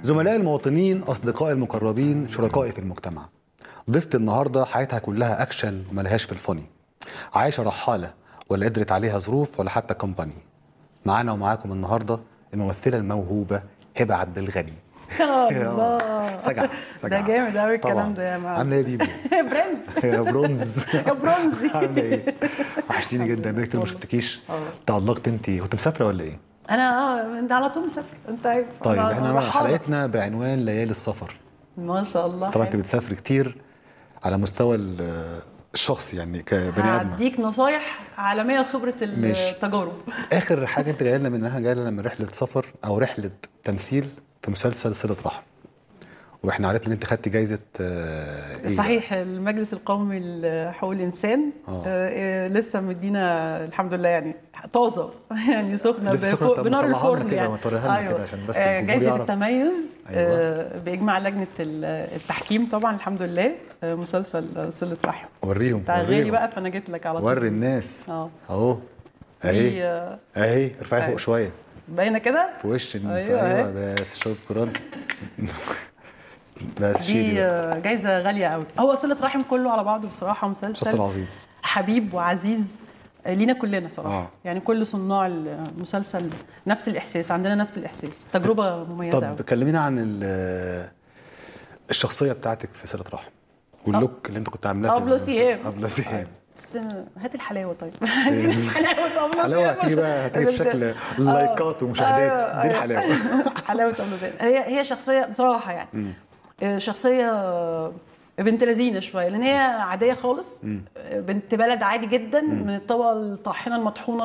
زملائي المواطنين، أصدقائي المقربين، شركائي في المجتمع. ضيفتي النهارده حياتها كلها أكشن وملهاش في الفوني. عايشة رحالة ولا قدرت عليها ظروف ولا حتى كومباني. معانا ومعاكم النهارده الممثلة الموهوبة هبة عبد الغني. الله سجع ده جامد قوي الكلام ده يا معلم. عامله ايه بيبو؟ برنس يا برونز. يا برونزي. عامله ايه؟ وحشتيني جدا، بقالي كتير ما شفتكيش. تألقت انت، كنت مسافره ولا ايه؟ انا انت على طول مسافر انت عارف. طيب احنا حلقتنا بعنوان ليالي السفر. ما شاء الله. طبعا انت بتسافري كتير على مستوى الشخصي يعني كبني ادم. هديك نصايح عالميه خبره التجارب. اخر حاجه انت جايه لنا منها، جايه لنا من رحله سفر او رحله تمثيل في مسلسل صله رحم، واحنا عرفنا ان انت خدتي جايزه إيه صحيح بقى؟ المجلس القومي لحقوق الانسان. لسه مدينا الحمد لله يعني طازه يعني سخنه بنار الفرن يعني. أيوة. عشان بس جايزه التميز. أيوة. باجماع لجنه التحكيم طبعا الحمد لله. مسلسل صله رحم. وريهم غالي بقى، فانا جيت لك على طول. وري الناس اهو اهي ارفعي فوق شويه باينه كده في وش. ايوه بس شكرا. بس دي جايزه غاليه قوي. هو صله رحم كله على بعضه بصراحه مسلسل عظيم حبيب وعزيز لينا كلنا صراحه. يعني كل صناع المسلسل نفس الاحساس، عندنا نفس الاحساس، تجربه مميزه قوي. طب كلمينا عن الشخصيه بتاعتك في صله رحم واللوك اللي انت كنت عاملاه في ابله سهام. بس هات الحلاوه. طيب عايزين الحلاوه. طب حلاوه هتيجي بقى، هتيجي في شكل لايكات ومشاهدات. دي الحلاوه. حلاوه ابله سهام. هي شخصيه بصراحه يعني شخصيه بنت لذينه شويه، لان هي عاديه خالص. بنت بلد عادي جدا. من الطبقه الطاحنه المطحونه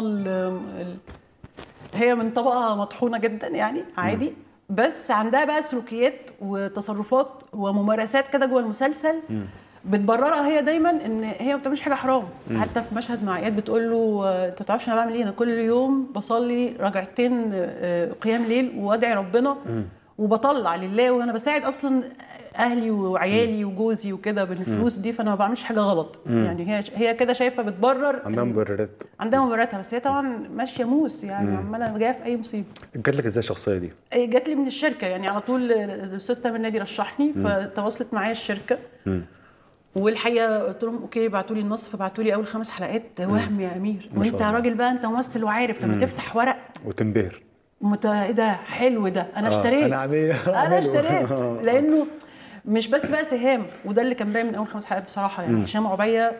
هي من طبقه مطحونه جدا يعني عادي. بس عندها بقى سلوكيات وتصرفات وممارسات كده جوه المسلسل بتبررها هي دايما ان هي ما بتعملش حاجه حرام. حتى في مشهد مع اياد بتقول له انت ما تعرفش انا بعمل ايه، انا كل يوم بصلي ركعتين قيام ليل وادعي ربنا وبطلع لله، وانا بساعد اصلا اهلي وعيالي وجوزي وكده بالفلوس دي، فانا ما بعملش حاجه غلط. يعني هي كده شايفه بتبرر. عندها مبرراتها، بس هي طبعا ماشيه موس يعني عماله جايه في اي مصيبه. جات لك ازاي الشخصيه دي؟ جات لي من الشركه يعني على طول. الاستاذ تامر نادي رشحني فتواصلت معايا الشركه. والحقيقه قلت لهم اوكي ابعتوا لي النص، فبعتوا لي اول 5 حلقات. وهم يا امير، وانت راجل بقى انت ممثل وعارف لما تفتح ورق وتنبهر. ايه ده حلو ده، انا اشتريت. انا اشتريت لانه مش بس بقى سهام، وده اللي كان باين من اول 5 حلقات بصراحه. يعني هشام عبيه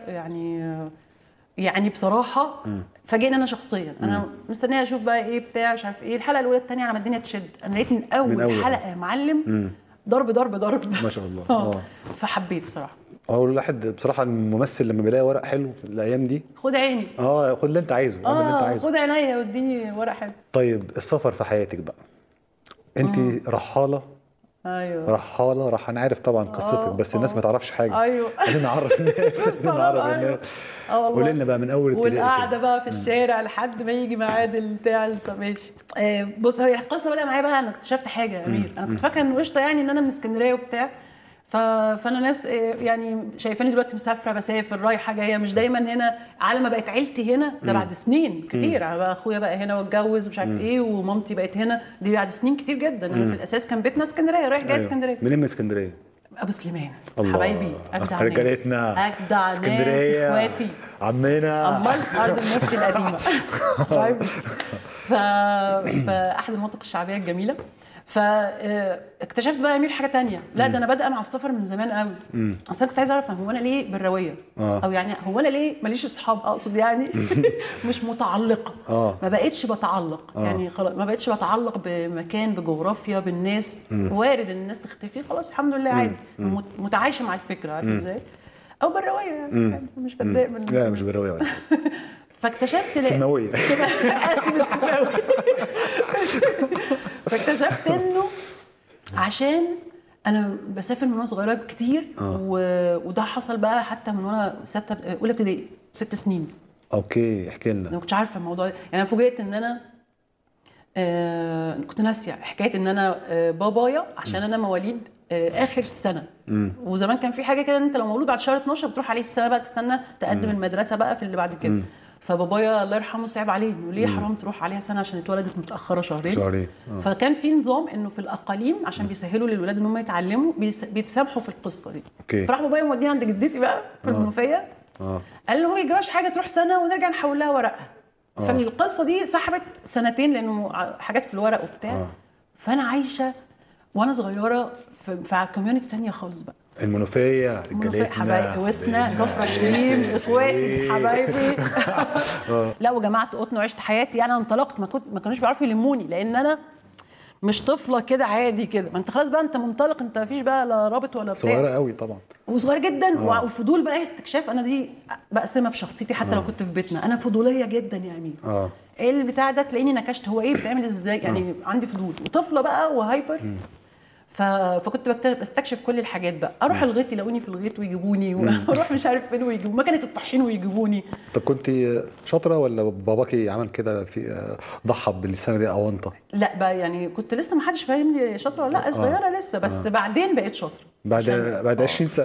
يعني بصراحه فاجئني انا شخصيا. انا مستنيه اشوف بقى ايه بتاع مش عارف ايه. الحلقه الاولى الثانيه على ما الدنيا تشد، انا لقيت من اول حلقه يا معلم ضرب ضرب ضرب ما شاء الله. فحبيت بصراحه. هو الواحد بصراحه الممثل لما بيلاقي ورق حلو في الايام دي خد عيني. خد اللي انت عايزه. اعمل اللي انت عايزه. خد عينيا واديني ورق حلو. طيب السفر في حياتك بقى، انت رحاله. ايوه رحاله. انا عارف طبعا قصتك، بس الناس ما تعرفش حاجه. ايوه عايزين نعرف الناس. قولي لنا بقى من اول والقعده بقى في الشارع لحد ما يجي ميعاد البتاع. طب ماشي. بص هي القصه بدأ معايا بقى. انا اكتشفت حاجه يا امير. انا كنت فاكره انه قشطه يعني ان انا من اسكندريه وبتاع. فانا ناس يعني شايفاني دلوقتي مسافره بسافر رايحه جايه، مش دايما هنا. على ما بقت عيلتي هنا ده بعد سنين كتير. انا بقى اخويا بقى هنا واتجوز ومش عارف ايه، ومامتي بقت هنا دي بعد سنين كتير جدا. انا في الاساس كان بيتنا اسكندريه، رايح جاي اسكندريه. منين من اسكندريه؟ ابو سليمان. حبايبي اجدع رجالتنا اجدع ناس اخواتي عمنا امال ارض المفتي القديمه. طيب فاحد المناطق الشعبيه الجميله. فاكتشفت بقى امير حاجه تانية. لا ده انا بادئه مع السفر من زمان قوي. اصلا كنت عايزه اعرف هو انا ليه بالرويه او يعني هو انا ليه ماليش اصحاب، اقصد يعني مش متعلقه. ما بقتش بتعلق يعني خلاص. ما بقتش بتعلق بمكان بجغرافيا بالناس. وارد ان الناس تختفي خلاص الحمد لله عادي. متعايشه مع الفكره عارف ازاي. او بالرويه يعني مش بتضايق من لا مش بالرويه ولا فاكتشفت سماويه. اسف السماوي. فاكتشفت انه عشان انا بسافر من وانا صغيره كتير. وده حصل بقى حتى من وانا اولى ابتدائي 6 سنين. اوكي احكي لنا. انا ما كنتش عارفه الموضوع ده. يعني انا فوجئت ان انا كنت ناسيه حكايه ان انا بابايا عشان انا مواليد اخر السنه. وزمان كان في حاجه كده ان انت لو مولود بعد شهر 12 بتروح عليه السنه بقى تستنى تقدم المدرسه بقى في اللي بعد كده. فبابايا الله يرحمه صعب عليه انه ليه حرام تروح عليها سنه عشان اتولدت متاخره شهرين. فكان في نظام انه في الاقاليم عشان بيسهلوا للولاد ان هم يتعلموا بيتسامحوا في القصه دي. فراح بابايا مودينا عند جدتي بقى في المنوفيه. قال له ما يجراش حاجه تروح سنه ونرجع نحول لها ورقها. فالقصه دي سحبت سنتين لانه حاجات في الورق وبتاع. فانا عايشه وانا صغيره في كوميونتي ثانيه خالص بقى. المنوفيه رجالتنا حبايبي وسنا كفر شليم اخواتي حبايبي. لا وجمعت قطن وعشت حياتي. انا انطلقت ما كانوش بيعرفوا يلموني لان انا مش طفله كده عادي كده. ما انت خلاص بقى انت منطلق، انت مفيش بقى لا رابط ولا بتاع. صغيره قوي طبعا وصغيره جدا. وفضول بقى استكشاف. انا دي بقسمها في شخصيتي حتى لو كنت في بيتنا. انا فضوليه جدا يا امين. ايه البتاع ده تلاقيني نكشت هو ايه بتعمل ازاي يعني. عندي فضول وطفله بقى وهايبر. فكنت بستكشف كل الحاجات بقى. اروح الغيط يلاقوني في الغيط ويجيبوني واروح مش عارف فين ويجيبوني مكنه الطحين ويجيبوني. طب كنت شاطره ولا باباكي عمل كده في ضحى بالسنه دي او انت؟ لا بقى يعني كنت لسه ما حدش فاهمني شاطره ولا لا صغيره لسه. بس بعدين بقيت شاطره بعد 20 سنه.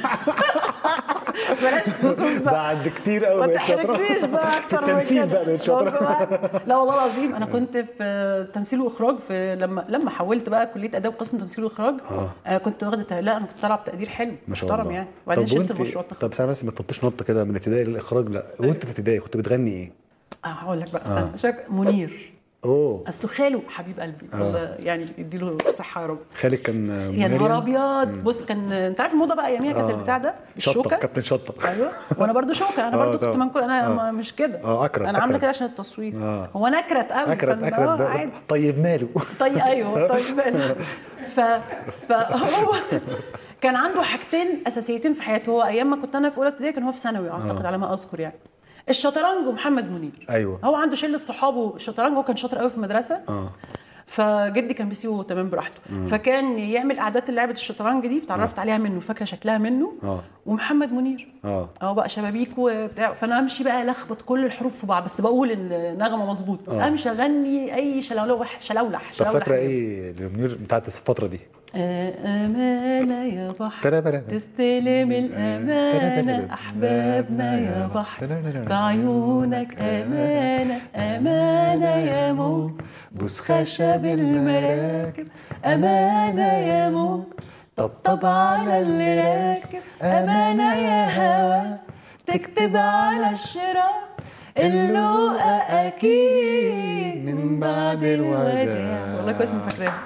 بلاش كسوف بقى بعد كتير قوي بقيت شاطره. ما تحرجنيش بقى اكتر من التمثيل بقى بقيت شاطره. لا والله العظيم انا كنت في تمثيل واخراج. في لما حولت بقى كليه اداب قسم تمثيل واخراج. كنت واخده لا انا كنت طالعه بتقدير حلو محترم يعني. وبعدين شلت المشروع. طب سنه بس ما تنطيش نطه كده من ابتدائي للاخراج. لا وانت في ابتدائي كنت بتغني ايه؟ هقول لك بقى استنى. منير. اصله خاله حبيب قلبي الله يعني يديله الصحه يا رب. خالك كان يا نهار ابيض. بص كان انت عارف الموضه بقى اياميها كانت البتاع ده الشوكه. كابتن شطه. ايوه وانا برضو شوكه. انا برضو كنت منكو. انا مش كده. اكرت انا عامله كده عشان التصوير. هو انا اكرت قوي. اكرت طيب ماله. طيب ايوه طيب ماله. فهو كان عنده حاجتين اساسيتين في حياته. هو ايام ما كنت انا في اولى ابتدائي كان هو في ثانوي اعتقد على ما اذكر يعني. الشطرنج ومحمد منير. ايوه هو عنده شله صحابه الشطرنج. هو كان شاطر قوي في المدرسه. فجدي كان بيسيبه تمام براحته. فكان يعمل قعدات لعبه الشطرنج دي فتعرفت عليها منه. فاكره شكلها منه. ومحمد منير بقى شبابيك وبتاع. فانا امشي بقى لخبط كل الحروف في بعض بس بقول النغمه مظبوط. امشي اغني اي شلولح. طب فاكره ايه لمنير بتاعت الفتره دي؟ أمانة يا بحر تستلم الأمانة أحبابنا يا بحر في عيونك أمانة. أمانة يا موج بوس خشب المراكب. أمانة يا موج طبطب على اللي راكب. أمانة يا هوا تكتب على الشراع. اللقا أكيد من بعد الوداع. والله كويس إني فاكراها.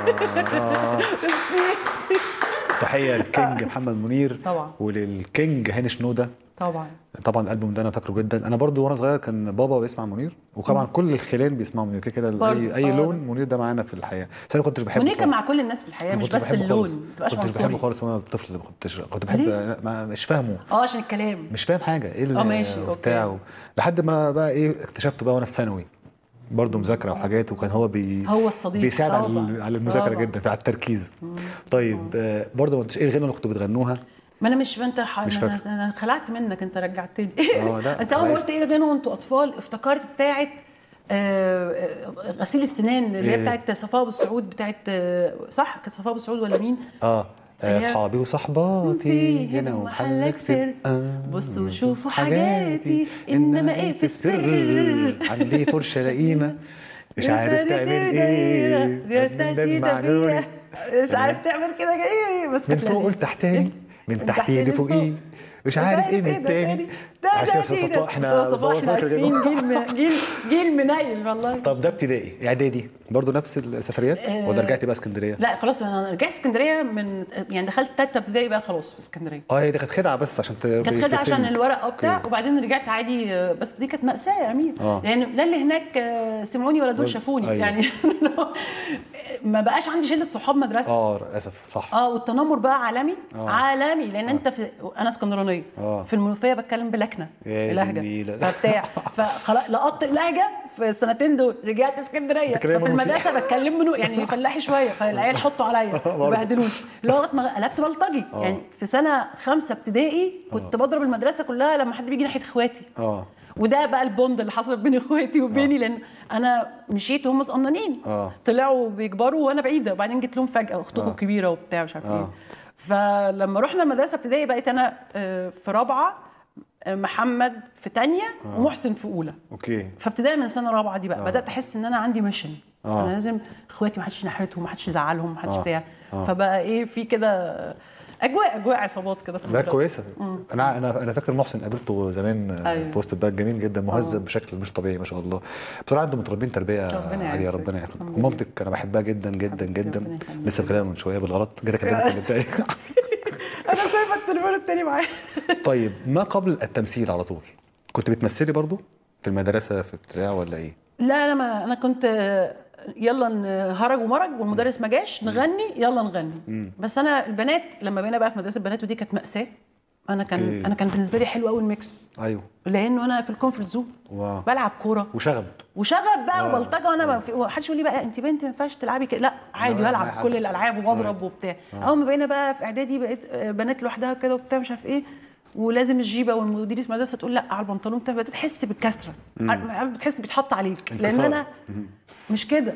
تحية للكينج محمد منير طبعا وللكينج هاني شنودة. طبعا الالبوم ده انا فاكره جدا. انا برضو وانا صغير كان بابا بيسمع منير وطبعا كل الخلان بيسمعوا منير كده اي لون منير ده معانا في الحياه. بس انا ما كنتش بحبه. منير كان مع كل الناس في الحياه مش بس اللون. ما تبقاش عنصري. كنت بحبه خالص وانا طفل. كنت بحب مش فاهمه. عشان الكلام مش فاهم حاجه ايه ماشي بتاعه. لحد ما بقى ايه اكتشفته بقى وانا في ثانوي برضه مذاكره وحاجات. وكان هو الصديق بيساعد على المذاكره جدا على التركيز. طيب برضه ايه الغنى اللي كنتوا بتغنوها؟ ما انا مش انا خلعت منك. انت رجعتني. انت اول ما قلت ايه الغنى وانتوا اطفال افتكرت بتاعه غسيل السنان اللي هي بتاعه صفاء ابو السعود. بتاعه صح كانت صفاء ابو السعود ولا مين؟ اصحابي وصحباتي هنا ومحلك سر. بصوا شوفوا حاجاتي انما ايه في السر. عندي فرشه لئيمه مش عارف تعمل ايه. مش عارف تعمل كده ايه. بس من فوق لتحتاني من تحتي لفوقي مش عارف ايه من التاني. عشان صفاء احنا اسفين. جيل منيل والله. طب ده ابتدائي. اعدادي برضه نفس السفريات ولا رجعتي بقى اسكندريه؟ لا خلاص انا رجعت اسكندريه من يعني دخلت ثالثه ابتدائي بقى خلاص في اسكندريه. هي دي كانت خدعه بس عشان كانت خدعه عشان الورق وبتاع. وبعدين رجعت عادي. بس دي كانت مأساة يا امين. لان لا اللي هناك سمعوني ولا دول شافوني. يعني ما بقاش عندي شله صحاب مدرسه. للاسف صح. والتنمر بقى عالمي. عالمي لان انت انا اسكندرانيه. في المنوفيه بتكلم بلكنه لهجه فبتاع. فخلاص لقطت اللهجه في السنتين دول. رجعت اسكندريه ففي المدرسه بتكلم منه يعني فلاحي شويه. فالعيال يحطوا عليا يبهدلوني لغايه ما قلبت بلطجي. يعني في سنه 5 ابتدائي كنت بضرب المدرسه كلها لما حد بيجي ناحيه اخواتي. وده بقى البوند اللي حصل بين اخواتي وبيني. لان انا مشيت وهم صغننين. طلعوا بيكبروا وانا بعيده. وبعدين جيت لهم فجاه اختكم كبيره وبتاع مش عارف ايه. فلما رحنا المدرسه ابتدائي بقيت انا في رابعه محمد في تانية ومحسن في اولى. اوكي. فابتدائي من سنه رابعه دي بقى بدات احس ان انا عندي ميشن. انا لازم اخواتي ما حدش ينحرتهم، ما حدش يزعلهم، ما حدش بتاع. فبقى ايه في كده اجواء عصابات كده في لا المدرسة. كويسه. انا فاكر محسن قابلته زمان. أيوة. في وسط البلد جميل جدا، مهذب بشكل مش طبيعي ما شاء الله. بصراحه انتم متربين تربيه عاليه، ربنا يحفظك. ومامتك انا بحبها جدا جدا جدا. لسه بكلمها من شويه بالغلط جت كلمتك اللي بتاعي. انا سايبه التليفون التاني معايا. طيب ما قبل التمثيل على طول كنت بتمثلي برضو في المدرسه في بتاع ولا ايه؟ لا انا كنت يلا هرج ومرج والمدرس ما جاش نغني يلا نغني. بس انا البنات لما بقينا بقى في مدرسه البنات ودي كانت مأساة. انا كان بالنسبه لي حلو قوي الميكس. ايوه. لانه انا في الكونفرت زون بلعب كوره وشغب بقى وبلطجه. وانا ما حدش يقول لي بقى انت بنت ما ينفعش تلعبي كده. لا عادي بلعب كل الالعاب وبضرب وبتاع. اول ما بقينا بقى في اعدادي بقيت بنات لوحدها كده وبتاع مش عارف ايه، ولازم الجيبه والمديره المدرسه تقول لا على البنطلون بتاعك، بتحس بالكسره. بتحس بيتحط عليك لان انا مش كده.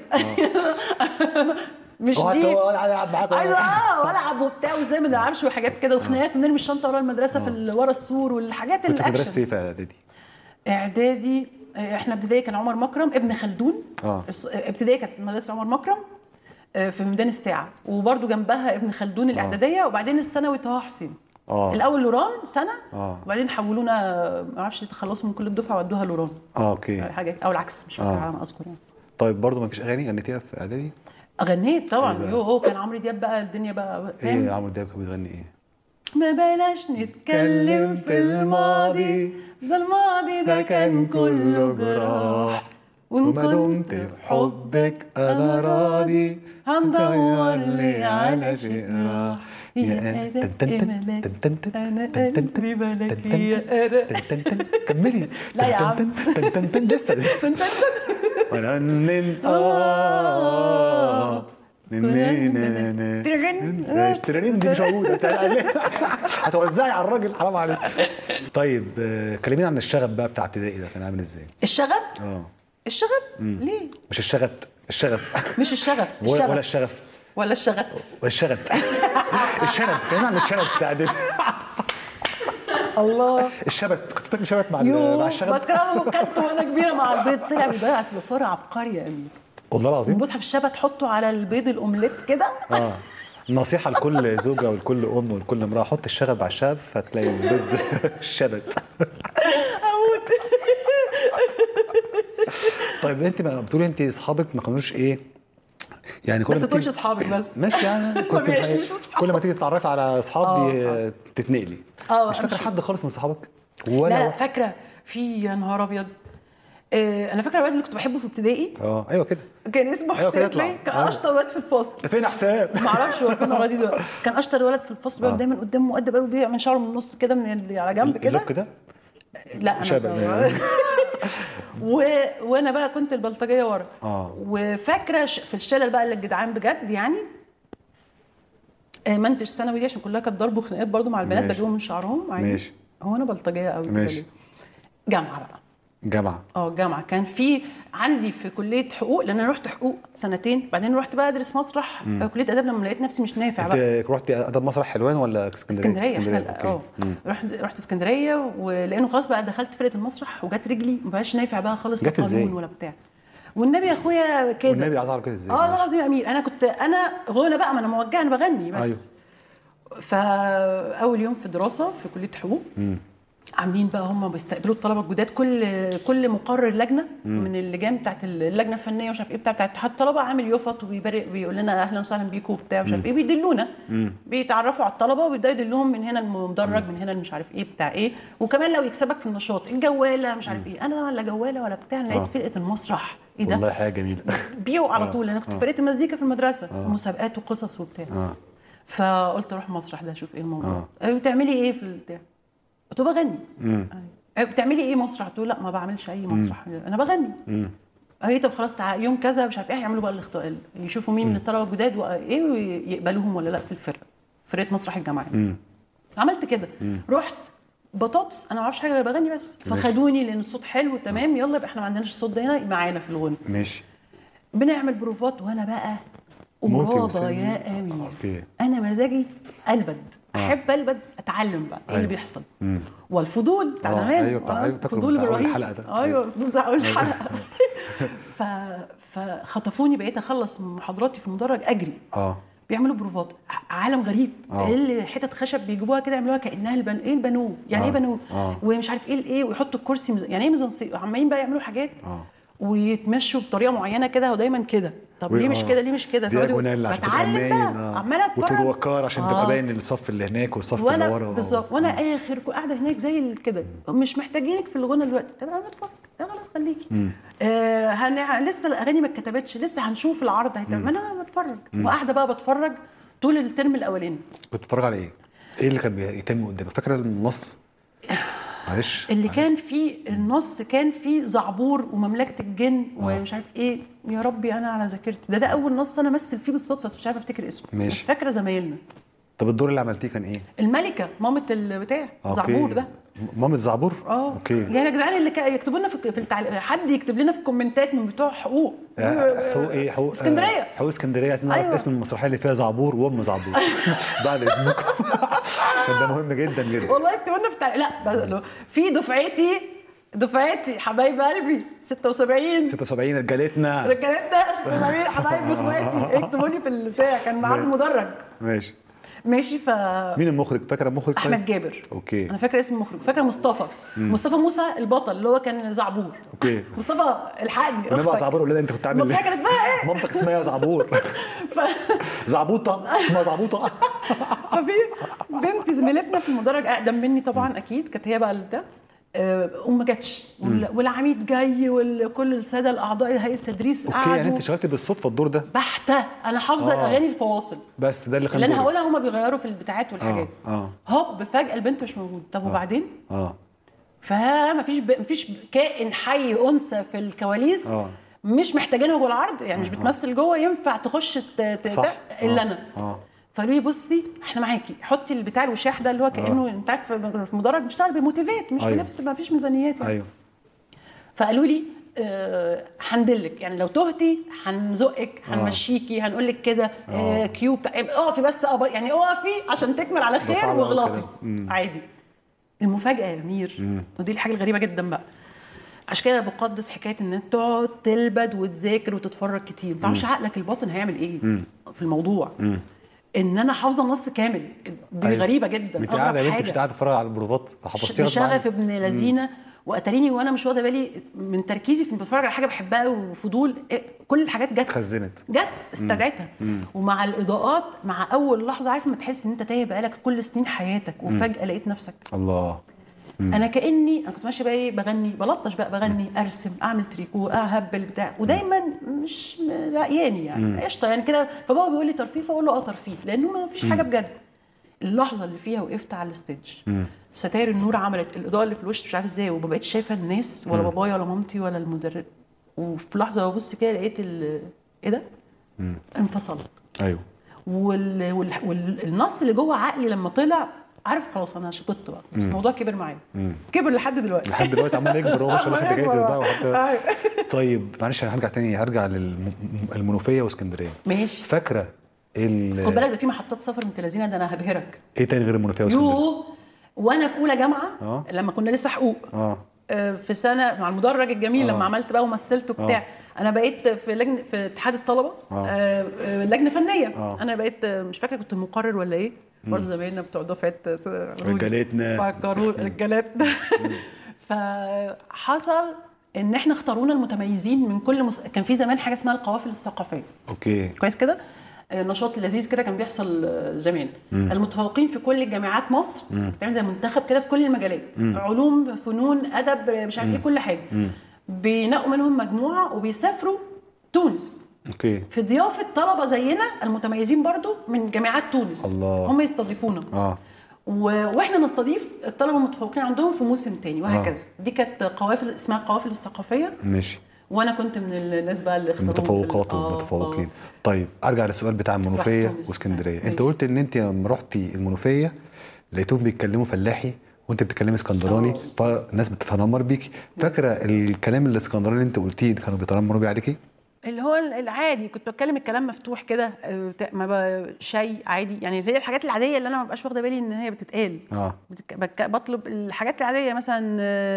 مش دي عايزه والعب وبتاع وازاي ما نلعبش وحاجات كده وخناقات ونرمي الشنطه ورا المدرسه في ورا السور والحاجات الاكشن. كنت مدرستي ايه في اعدادي؟ اعدادي احنا ابتدائي كان عمر مكرم ابن خلدون. ابتدائي كانت مدرسه عمر مكرم في ميدان الساعه، وبرده جنبها ابن خلدون الاعداديه، وبعدين الثانوي طه حسين. الاول لوران سنه وبعدين حولونا ما اعرفش تخلصوا من كل الدفعه ودوها لوران. اوكي. حاجه او العكس مش فاكره على ما اذكر يعني. طيب برضه ما فيش اغاني غنيتيها في اعدادي؟ غنيت طبعا. هو كان عمرو دياب بقى الدنيا بقى ايه عمرو دياب كان بيغني ايه؟ ما بلاش نتكلم في الماضي، ده الماضي ده كان كله جراح، وما دمت في حبك انا راضي هندور لي على شيء راح. يا انا قلبي بالك يا كملي. لا يا عم لسه ترنين دي مش موجوده. هتوزعي على الراجل حرام عليك. طيب كلمينا عن الشغف بقى بتاع ابتدائي ده كان عامل ازاي؟ الشغف؟ الشغف ليه؟ مش الشغف مش الشغف ولا الشغف ولا الشغت والشغت. الشنب. كلمينا عن الشنب بتاع ده. الله. الشبت. كنت بتاكل شبت مع الشغب؟ بكرهه وكلته وانا كبيره مع البيض. طلع بيضيع سلفاره عبقري يا امير والله العظيم. المصحف الشبت حطه على البيض الاومليت كده. نصيحه لكل زوجه ولكل ام ولكل امراه، حط الشغب على الشاب فتلاقي البيض الشبت. اموت. طيب انت بتقولي انت اصحابك ما كانوش ايه يعني؟ بس ما تقولش اصحابك بس ماشي يعني. كنت كل ما تيجي تتعرفي على اصحاب تتنقلي. مش فاكره حد خالص من صحابك ولا؟ لا فاكره في يا نهار ابيض. انا فاكره الواد اللي كنت بحبه في ابتدائي. ايوه كده. كان اسمه حسين. كان اشطر ولد في الفصل. فين حسام؟ ما اعرفش هو فين الواد ده. كان اشطر ولد في الفصل. بيقعد دايما قدام مؤدب قوي، بيعمل شعره من النص كده من اللي على جنب كده. اللوك كده؟ لا انا وانا بقى كنت البلطجيه ورا. وفاكره في الشلل بقى اللي الجدعان بجد يعني. منتج ثانوي دي عشان كلها كانت ضرب وخناقات برضو مع البنات بجيبهم من شعرهم عادي. ماشي. هو انا بلطجيه قوي كده. جامعه بقى. جامعه كان في عندي في كليه حقوق، لان انا رحت حقوق سنتين بعدين رحت بقى ادرس مسرح كليه اداب لما لقيت نفسي مش نافع بقى. انت رحتي اداب مسرح حلوان ولا اسكندريه؟ رحت اسكندريه، ولانه خلاص بقى دخلت فرقه المسرح وجات رجلي ما بقاش نافع بقى خالص قانون ولا بتاع. والنبي يا اخويا كده. والنبي عايز اعرف كده ازاي؟ والله العظيم يا امير انا غنى بقى، ما انا موجهه انا بغني بس. أيوه. فاول يوم في دراسه في كليه حقوق عاملين بقى هم بيستقبلوا الطلبه الجداد. كل مقرر لجنه من اللجان بتاعت اللجنه الفنيه ومش عارف ايه بتاعت اتحاد الطلبه عامل يفط وبيقول لنا اهلا وسهلا بيكم وبتاع مش عارف ايه، بيدلونا بيتعرفوا على الطلبه وبيبداوا يدلوهم من هنا المدرج من هنا مش عارف ايه بتاع ايه، وكمان لو يكسبك في النشاط الجواله مش عارف ايه. انا طبعا لا جواله ولا بتاع. لقيت فرقه المسرح ايه ده والله حاجه جميله. بيو على طول. انا كنت في فرقه المزيكا في المدرسه مسابقات وقصص وبتاع. فقلت اروح المسرح ده اشوف ايه الموضوع. بتعملي ايه في البتاع؟ قلت له بغني. بتعملي ايه مسرح؟ قلت له لا ما بعملش اي مسرح انا بغني. قال لي طب خلاص تعالى يوم كذا مش عارف ايه يعملوا بقى الاختيار يشوفوا مين من الطلبه الجداد وايه ويقبلوهم ولا لا في فرقه مسرح الجامعه. عملت كده. رحت بطاطس انا ما اعرفش حاجه غير بغني بس. فخدوني لان الصوت حلو تمام يلا يبقى احنا ما عندناش الصوت ده هنا معانا في الغنى. ماشي. بنعمل بروفات وانا بقى وراضه يا امير. اوكي. انا مزاجي البد، احب البد، اتعلم بقى ايه اللي بيحصل. والفضول بتاع زمان. ايوه الفضول اول الحلقه ده. ايوه الفضول بتاع اول حلقه. فخطفوني، بقيت اخلص محاضراتي في المدرج اجري. بيعملوا بروفات، عالم غريب. ايه اللي حتت خشب بيجيبوها كده يعملوها كانها ايه البانو، يعني ايه بانو، ومش عارف ايه ويحطوا الكرسي يعني ايه ميزانسي، عمالين بقى يعملوا حاجات ويتمشوا بطريقه معينه كده ودايما كده. طب ليه مش كده، ليه مش كده؟ دياجونال عشان تبقى باين، عماله اتفرج وتروكار عشان تبقى باين الصف اللي هناك والصف اللي ورا. بالظبط. وانا اخر قاعده هناك زي كده، مش محتاجينك في الغنى دلوقتي. طب انا بتفرج، طب خلاص خليكي. لسه الاغاني ما اتكتبتش، لسه هنشوف العرض هيتعمل. انا بتفرج وقاعده بقى بتفرج طول الترم الاولاني. كنت بتفرج على ايه؟ ايه اللي كان بيتم قدامك؟ فاكره النص؟ معلش. اللي كان فيه النص كان فيه زعبور ومملكه الجن ومش عارف ايه. يا ربي انا على ذاكرتي، ده اول نص انا مثل فيه بالصدفه، بس مش عارفه افتكر اسمه. بس فاكره زمايلنا. طب الدور اللي عملتيه كان ايه؟ الملكه، مامه البتاع زعبور ده. مامة زعبور؟ اوكي. يعني يا جدعان اللي يكتبوا لنا في حد يكتب لنا في الكومنتات من بتوع حقوق. حقوق ايه؟ حقوق اسكندريه. حقوق اسكندريه. عايزين نعرف اسم المسرحيه اللي فيها زعبور وام زعبور. بعد اذنكم. عشان ده مهم جدا جدا. والله اكتبوا لنا في لا في دفعتي حبايب قلبي 76 رجالتنا 76 حبايب اخواتي. اكتبوا لي في البتاع، كان معاهم مدرج. ماشي. مين المخرج؟ فاكره المخرج؟ احمد جابر. اوكي. انا فاكره اسم المخرج، فاكره مصطفى موسى البطل اللي هو كان زعبور. اوكي. مصطفى الحقني انا بقى زعبور ولا انت كنت عامل ايه؟ كان اسمها ايه؟ مامتك اسمها زعبور. زعبوطه، اسمها زعبوطه. ففي بنت زميلتنا في المدرج اقدم مني طبعا، اكيد كانت هي بقى ده، وما جاتش، والعميد جاي وكل الساده الاعضاء هيئه التدريس قعدوا. اوكي. يعني انت شغلتي بالصدفه الدور ده بحته. انا حافظه الاغاني الفواصل بس، ده اللي اللي انا هقولها. هما بيغيروا في البتاعات والحاجات. هوب فجاه البنت مش موجوده. طب وبعدين؟ مفيش كائن حي انثى في الكواليس. مش محتاجينها جوه العرض، يعني مش بتمثل جوه ينفع تخش الا انا. فقالوا لي بصي احنا معاكي، حطي البتاع الوشاح ده اللي هو كانه انت عارف في مدرج بنشتغل بموتيفات، مش بنفس، ما فيش ميزانيات. فقالوا لي هندلك، يعني لو تهتي هنزقك، هنمشيكي، هنقول لك كده كيو بتاع اقفي بس، يعني اقفي عشان تكمل على خير واغلطي عادي. المفاجاه يا امير، ودي الحاجه الغريبه جدا بقى، عشان كده بقدس حكايه ان انت تقعد تلبد وتذاكر وتتفرج كتير. ما تعرفش عقلك الباطن هيعمل ايه في الموضوع. ان انا حافظه النص كامل دي غريبه جدا. انت قاعده يا بنت مش قاعده تتفرج على البروفات، حفظتيها بشغف ابن لذينه، واتريني وانا مش واخده بالي من تركيزي في بتفرج على حاجه بحبها وفضول. كل الحاجات جت استدعتها. ومع الاضاءات، مع اول لحظه، عارف لما تحس ان انت تايه بقالك كل سنين حياتك وفجاه لقيت نفسك. الله. انا كنت ماشيه بقى ايه، بغني، بلطش بقى، بغني، ارسم، اعمل تريكو، اهبل بتاع، ودايما مش لاقياني يعني قشطه يعني كده. فبابا بيقول لي ترفيه، فاقول له ترفيه، لانه ما فيش حاجه بجد. اللحظه اللي فيها وقفت على الستيج، ستاير النور عملت الاضاءه اللي في الوش مش عارف ازاي، وما بقتش شايفه الناس ولا بابايا ولا مامتي ولا المدرب. وفي لحظه ببص كده لقيت ايه ده؟ انفصلت. ايوه. والنص اللي جوه عقلي لما طلع، عارف خلاص انا شطت بقى. الموضوع كبر معايا، كبر لحد دلوقتي عمال يكبر. هو ما شاء الله خد جايزه بقى وحتى. طيب معلش انا هرجع للمنوفيه واسكندريه. ماشي. فاكره خد بالك ده في محطات سفر من تلازينا، ده انا هبهرك. ايه تاني غير المنوفيه واسكندريه؟ وانا في اولى جامعه لما كنا لسه حقوق في سنه مع المدرج الجميل لما عملت بقى ومثلت وبتاع. انا بقيت في اتحاد الطلبه لجنه فنيه. انا بقيت مش فاكره كنت مقرر ولا ايه، برضه زمايلنا بتوع دفعه رجالتنا رجالتنا. فحصل ان احنا اختارونا المتميزين من كل كان في زمان حاجه اسمها القوافل الثقافيه. اوكي. كويس كده، نشاط لذيذ كده كان بيحصل زمان. المتفوقين في كل جامعات مصر بتعمل زي منتخب كده في كل المجالات، علوم، فنون، ادب، مش عارف ايه، كل حاجه. بينقوا منهم مجموعه وبيسافروا تونس. اوكي. في ضيافه طلبه زينا المتميزين برضو من جامعات تونس. الله. هم يستضيفونا. واحنا نستضيف الطلبه المتفوقين عندهم في موسم تاني وهكذا. دي كانت قوافل اسمها القوافل الثقافيه. ماشي. وانا كنت من الناس بقى اللي اختاروهم المتفوقات والمتفوقين. طيب ارجع للسؤال بتاع المنوفيه واسكندريه. انت قلت ان انت لما رحتي المنوفيه لقيتهم بيتكلموا فلاحي وانت بتتكلمي اسكندراني، فالناس بتتنمر بيكي. فاكره الكلام الاسكندراني اللي انت قلتيه كانوا بيتنمروا بيه عليكي؟ اللي هو العادي، كنت بتكلم الكلام مفتوح كده، شاي عادي يعني، اللي هي الحاجات العاديه اللي انا ما ببقاش واخده بالي ان هي بتتقال. بطلب الحاجات العاديه مثلا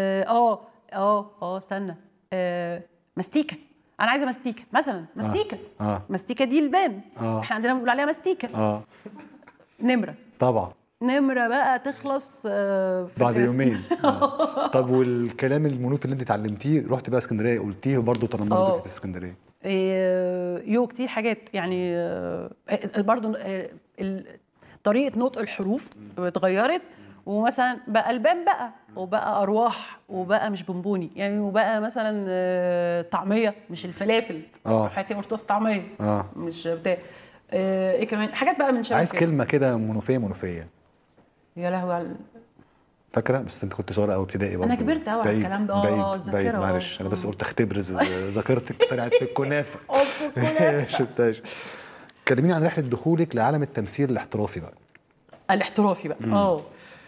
استنى، مستيكه، انا عايزه مستيكه مثلا، مستيكه. مستيكه دي البان، احنا عندنا بنقول عليها مستيكه. نمره طبعا، نمره بقى تخلص بعد يومين. طب والكلام المنوف اللي انت اتعلمتيه رحت بقى اسكندريه قلتيه برضه طالما في اسكندريه؟ كتير حاجات يعني، برضه طريقه نطق الحروف اتغيرت، ومثلا بقى البان بقى، وبقى ارواح، وبقى مش بونبوني يعني، وبقى مثلا طعميه مش الفلافل. حياتي مرتبطه طعميه مش بتاع. ايه كمان حاجات بقى من شبه عايز كلمه كده منوفيه. يا لهوي فاكره؟ بس انت كنت صغيره قوي ابتدائي برضه. انا كبرت قوي على الكلام ده. بعيد معلش، انا بس قلت اختبر ذاكرتك طلعت في الكنافه. شفتهاش. كلميني عن رحله دخولك لعالم التمثيل الاحترافي بقى. الاحترافي بقى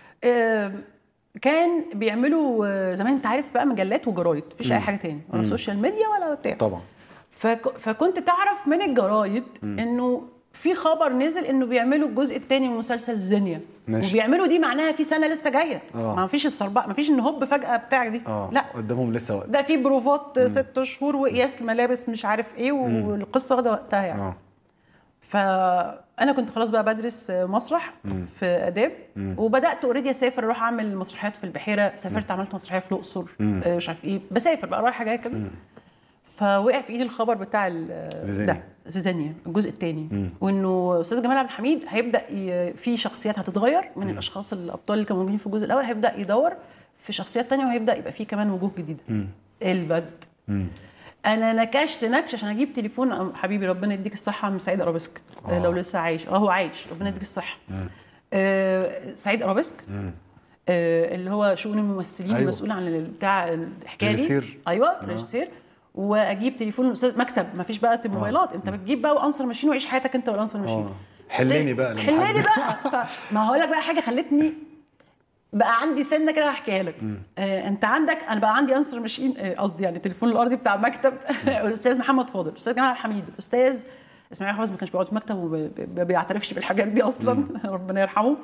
كان بيعملوا زمان، انت عارف بقى، مجلات وجرايد، مفيش اي حاجه تاني ولا سوشيال ميديا ولا بتاع طبعا. فكنت تعرف من الجرايد انه في خبر نزل انه بيعملوا الجزء الثاني من مسلسل زينيا، وبيعملوا دي معناها في سنه لسه جايه. ما فيش الصربعه، ما فيش ان هوب فجاه بتاع دي. لا، قدامهم لسه وقت. ده في بروفات 6 شهور وقياس الملابس مش عارف ايه، والقصه واخده وقتها يعني. فانا كنت خلاص بقى بدرس مسرح في اداب، وبدات اوريدي اسافر، اروح اعمل مسرحيات في البحيره. سافرت عملت مسرحيه في الاقصر، مش عارف ايه، بسافر بقى رايحه جايه كده. فوقع في ايدي الخبر بتاع زيزانيا الجزء الثاني، وانه استاذ جمال عبد الحميد هيبدا في شخصيات هتتغير من الاشخاص الابطال اللي كانوا موجودين في الجزء الاول، هيبدا يدور في شخصيات ثانيه، وهيبدا يبقى في كمان وجوه جديده. البد انا نكشت نكش عشان اجيب تليفون حبيبي ربنا يديك الصحه من سعيد ارابيسك. لو لسه عايش، هو عايش، ربنا يديك الصحه. سعيد ارابيسك اللي هو شؤون الممثلين، المسؤول عن بتاع الحكايه دي. ريجيسير. واجيب تليفون الاستاذ، مكتب، ما فيش بقى موبايلات، انت بتجيب بقى وانسر ماشين وعيش حياتك انت والانسر ماشين. حليني بقى ما هقول لك بقى حاجه خلتني بقى عندي سنه كده هحكيها لك. انت عندك، انا بقى عندي انسر ماشين، قصدي يعني التليفون الارضي بتاع المكتب. الاستاذ محمد فاضل، الاستاذ جمال عبد الحميد، الاستاذ اسماعيل حافظ ما كانش بيقعد في مكتب وما بيعترفش بالحاجات دي اصلا. ربنا يرحمه.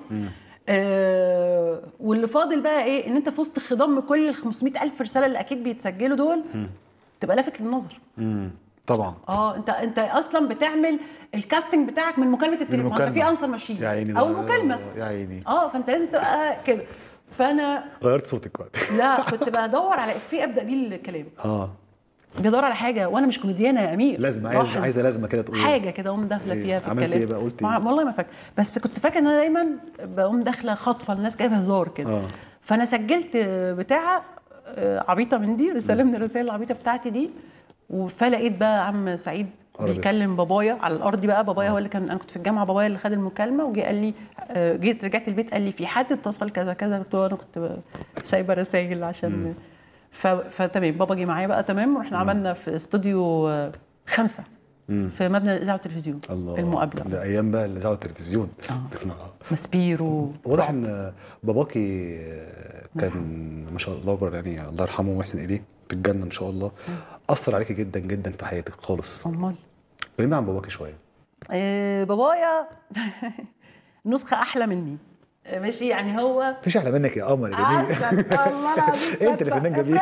واللي فاضل بقى ايه، ان انت في وسط خضم كل ال 500,000 رساله اللي اكيد بيتسجلوا دول تبقى لافت للنظر. طبعا. انت اصلا بتعمل الكاستنج بتاعك من مكالمه التليفون، انت في انسر ماشين او المكالمه. يا عيني. فانت لازم تبقى كده. فانا غيرت صوتك بقى. لا، كنت بدور على افيه ابدا بيه الكلام. بدور على حاجه، وانا مش كوميديانه يا امير، لازم عايزه لازمه كده تقول حاجه كده اقوم داخله فيها في الكلام. عملت ايه بقى؟ قلت ايه؟ والله ما فاكر، بس كنت فاكره ان انا دايما بقوم داخله خاطفه الناس كده هزار كده. فانا سجلت بتاعه عبيطه من دي، رساله من الرسائل العبيطه بتاعتي دي. فلقيت بقى عم سعيد بيكلم بابايا على الارض بقى. بابايا هو اللي كان، انا كنت في الجامعه، بابايا اللي خد المكالمه وجي قال لي، جيت رجعت البيت قال لي في حد اتصل كذا كذا. قلت له انا كنت سايبه رسائل عشان فتمام. بابا جه معايا بقى تمام، ورحنا عملنا في استوديو 5 في مبنى الاذاعه والتلفزيون. المقابله ده ايام بقى الاذاعه والتلفزيون. ماسبيرو. واضح ان باباكي كان ما شاء الله اكبر يعني، الله يرحمه ويحسن اليه في الجنه ان شاء الله. اثر عليكي جدا جدا في حياتك خالص. امال كلمينا عن باباكي شويه. بابايا نسخه احلى مني، ماشي يعني. هو مفيش احلى منك يا قمر يا جميل. الله العظيم انت اللي فنان جميل.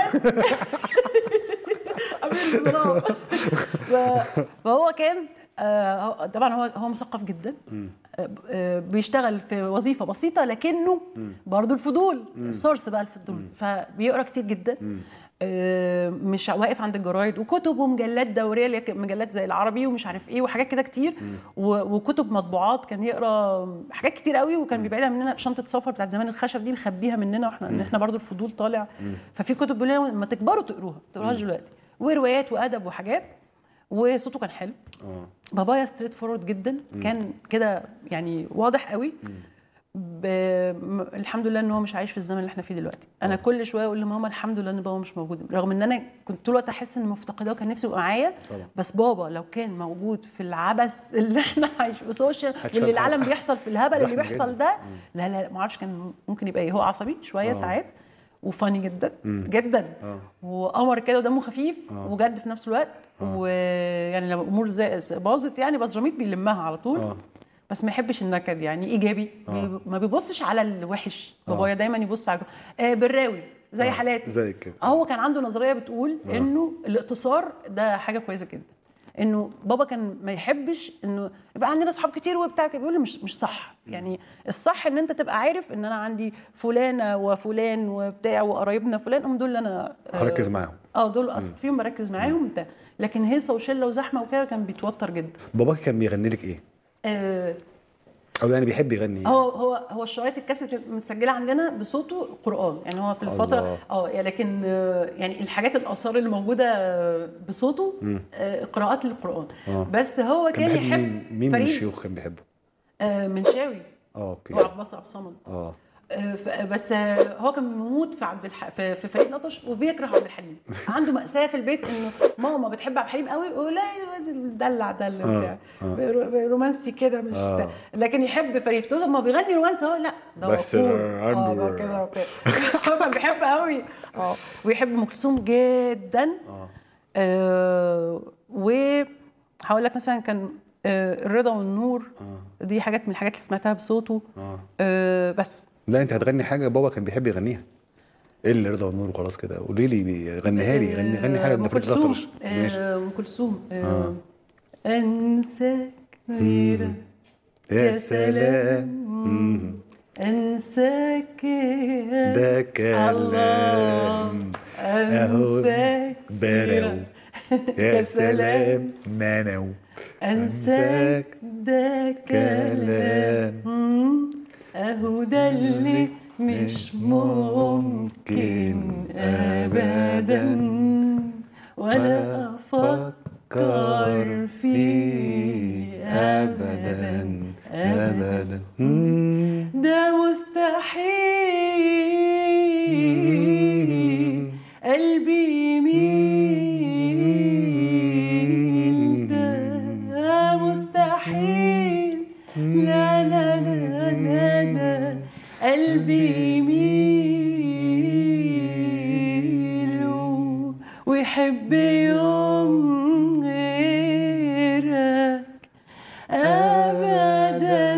فهو كان طبعا هو مثقف جدا، بيشتغل في وظيفه بسيطه، لكنه برضو الفضول السورس بقى الفضول، فبيقرا كتير جدا. مش واقف عند الجرايد وكتب ومجلات دوريه، مجلات زي العربي ومش عارف ايه وحاجات كده كتير، وكتب مطبوعات. كان يقرا حاجات كتير قوي، وكان بيبعدها مننا. شنطه سفر بتاعت زمان الخشب دي مخبيها مننا، واحنا برضو الفضول طالع. ففي كتب بيقول لنا ما تكبروا تقروها، ما تقروهاش دلوقتي، وروايات وادب وحاجات. وصوته كان حلو. بابايا ستريت فورورد جدا، كان كده يعني واضح قوي. الحمد لله ان هو مش عايش في الزمن اللي احنا فيه دلوقتي. انا كل شويه اقول لماما الحمد لله ان بابا مش موجود، رغم ان انا كنت طول الوقت احس ان مفتقداه وكان نفسي يبقى معايا. بس بابا لو كان موجود في العبث اللي احنا عايشين في سوشيال، واللي العالم بيحصل في الهبل اللي بيحصل ده، لا ما اعرفش كان ممكن يبقى ايه. هو عصبي شويه ساعات، وفاني جدا جدا، وقمر كده ودمه خفيف وجد في نفس الوقت. ويعني لما الامور زي باظت يعني بزراميط بيلمها على طول. بس ما يحبش النكد، يعني ايجابي. ما بيبصش على الوحش. بابايا دايما يبص على بالراوي زي حالاتي زي كده. هو كان عنده نظريه بتقول انه الاقتصار ده حاجه كويسه جدا. انه بابا كان ما يحبش انه يبقى عندنا اصحاب كتير وبتاع، بيقول لي مش صح. يعني الصح ان انت تبقى عارف ان انا عندي فلانه وفلان وبتاع وقرايبنا فلان، هم دول اللي انا هركز معاهم. دول اصلا فيهم بركز معاهم بتاع. لكن هيصه وشله وزحمه وكده كان بيتوتر جدا. باباك كان بيغني لك ايه؟ او يعني بيحب يغني ايه؟ هو الشرايط الكاسيت متسجله عندنا بصوته قران. يعني هو في الفتره لكن يعني الحاجات الاثار اللي موجوده بصوته قراءات للقران. بس هو كان يحب مين من الشيوخ كان بيحبه؟ منشاوي. اوكي. وعبد الباسط عبد الصمد. بس هو كان بيموت في فريد الأطرش وبيكره عبد الحليم. عنده مأساة في البيت انه ماما بتحب عبد الحليم قوي ولا دلع بتاع رومانسي كده مش لكن يحب فريد. تقول ما بيغني رومانسي هو لا ده بس عنده كده هو كان بيحب قوي. ويحب ام كلثوم جدا. وهقول لك مثلا كان الرضا والنور. دي حاجات من الحاجات اللي سمعتها بصوته. بس لا انت هتغني حاجه بابا كان بيحب يغنيها. ايه اللي رضا والنور وخلاص كده؟ قولي لي بيغنيها لي. غني حاجه ام كلثوم. ام كلثوم. انساك غيرك يا سلام انساك ده كلام انساك برو يا سلام منو انساك ده كلام اهو ده اللي مش ممكن ابدا ولا افكر فيه ابدا ابدا ده مستحيل قلبي يميل ده مستحيل لا لا لا لا لا قلبي يميل ويحب يوم غيرك أبدا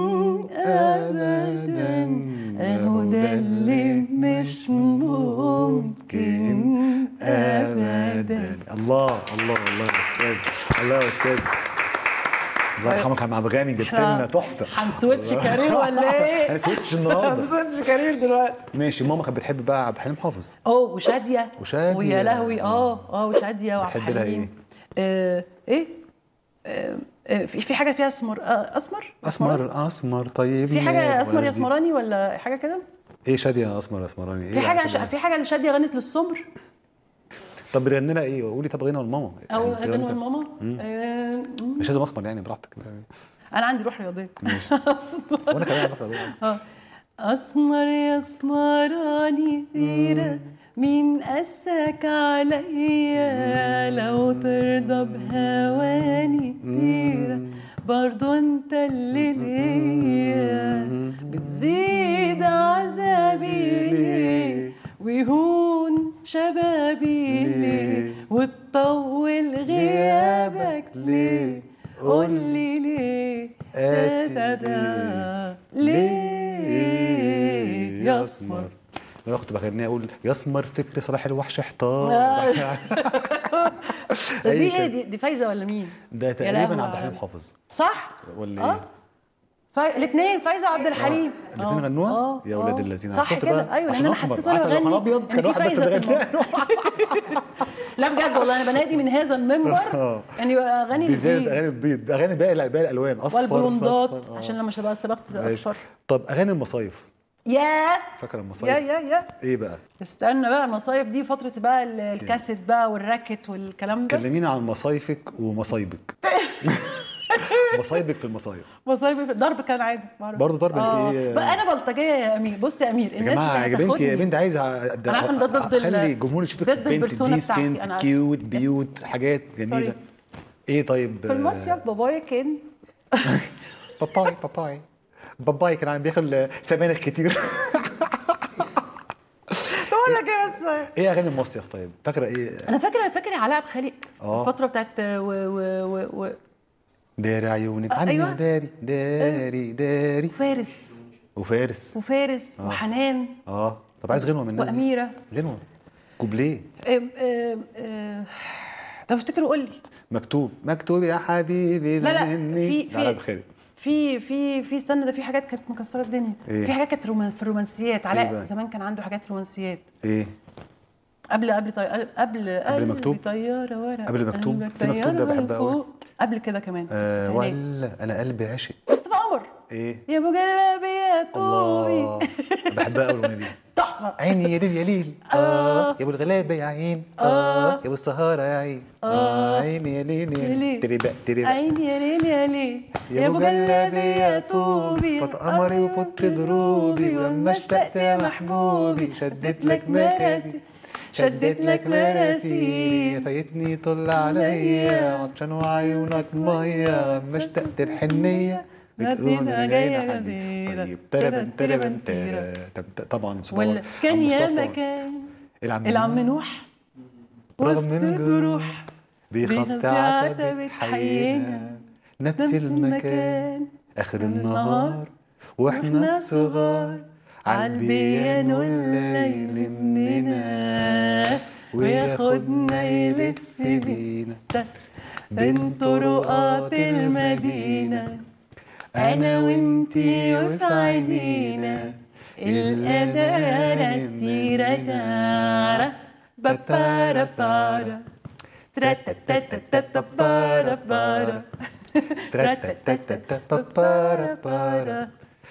أبدا أهو ده اللي مش ممكن أبدا. الله الله الله يا أستاذ. الله يا أستاذ الله يرحمك يا عم غاني. جبت لنا تحفه. هنسويتش كارير ولا ايه؟ هنسويتش النهارده. هنسويتش كارير دلوقتي. ماشي. ماما كانت بتحب بقى عبد الحليم حافظ. وشاديه ويا لهوي. وشاديه وعبد بتحب لها الحليم. ايه في حاجه فيها اسمر طيب. في حاجه اسمر يا اسمراني ولا حاجه كده. ايه شاديه اسمر اسمراني؟ ايه في حاجه اللي شاديه غنت للسمر. طب غني لنا ايه؟ قولي. طب غنى لماما او غنى لماما. مش لازم اسمر يعني براحتك. انا عندي روح رياضيه. ماشي. وانا كمان روح رياضيه. اسمر يا اسمراني غيره مين قاسك عليا لو ترضى بهواني غيره برضو انت اللي ليا بتزيد عذابي ليه ويهون شبابي ليه وتطول غيابك ليه قولي ليه ليه يا اسمر. انا كنت بغنيها اقول يا اسمر فكري صلاح الوحش احتار. دي ايه دي فايزه ولا مين؟ ده تقريبا عبد الحليم حافظ صح ولا ايه؟ الاثنين فايزه وعبد الحليم. الاثنين غنوها يا اولاد الذين. صح كده. ايوه لان انا حسيت وانا بغني. لو كان ابيض كان واحد بس بيغنيها. لا بجد والله انا بنادي من هذا المنبر يعني اغاني بالذات اغاني البيض. اغاني باقي الالوان اصفر والبلوندات عشان لما شباب سبقت اصفر. طب اغاني المصايف. فاكره المصايف؟ يا ايه بقى؟ استنى بقى. المصايف دي فتره بقى الكاسيت بقى والراكت والكلام ده. كلمينا عن مصايفك ومصايبك. مصايبك في المصايف. مصايبي ضرب كان عادي برضه ضرب. ايه بقى انا بلطجيه يا امير. بص يا امير الناس يا بنتي يا بنتي عايزه انا عارفه ضد خلي الجمهور يشوفك بنت ديسنت كيوت بيوت حاجات جميله. ايه طيب في المصيف بابايا كان باباي كان بياكل سبانخ كتير. طبعا ايه اغاني المصيف طيب؟ فاكره ايه؟ انا فاكره علاء عبد الخالق آه. الفتره بتاعت داري عيونك عني أيوة. داري وفارس وفارس وحنان. طب عايز غنوه من الناس دي؟ واميره. غنوه كوبليه. طب افتكر وقول لي. مكتوب يا حبيبي. لا في علاء عبد الخالق. في استنى، ده في حاجات كانت مكسره الدنيا. إيه؟ في حاجات كانت في الرومانسيات. علاء زمان كان عنده حاجات رومانسيات. ايه؟ قبل مكتوب. طياره ورا قبل مكتوب. في مكتوب ده بحبها قوي. قبل كده كمان. ولا انا قلبي عشق. مصطفى قمر. ايه؟ يا ابو جلابي يا طوبي. الله بحبها قوي الاغنيه دي. تحفه. عيني يا ليل يا ليل. يا ابو الغلابه يا عين. يا ابو السهاره يا عين. عيني يا ليل يا ليل. تريبا عيني يا ليل يا ليل. يا ابو جلابي يا طوبي. فط قمري وفط دروبي ولما اشتقت يا محبوبي شدت لك مراسيلي فايتني طل عليا عطشان وعيونك ميه لما اشتقت الحنيه بتقول انا جاي حبيبي. طيب تربن طبعا ولا كان يا مكان العم نوح رغم الجروح بخط عتبة حينا نفس المكان اخر النهار واحنا الصغار عالبيانو الليل مننا وياخدنا يلف بينا بين طرقات المدينة أنا وإنتي وفي عينينا الأذان التيرة بابارا بارا تراتاتاتاتا بارا بارا تراتاتاتاتا بارا بارا.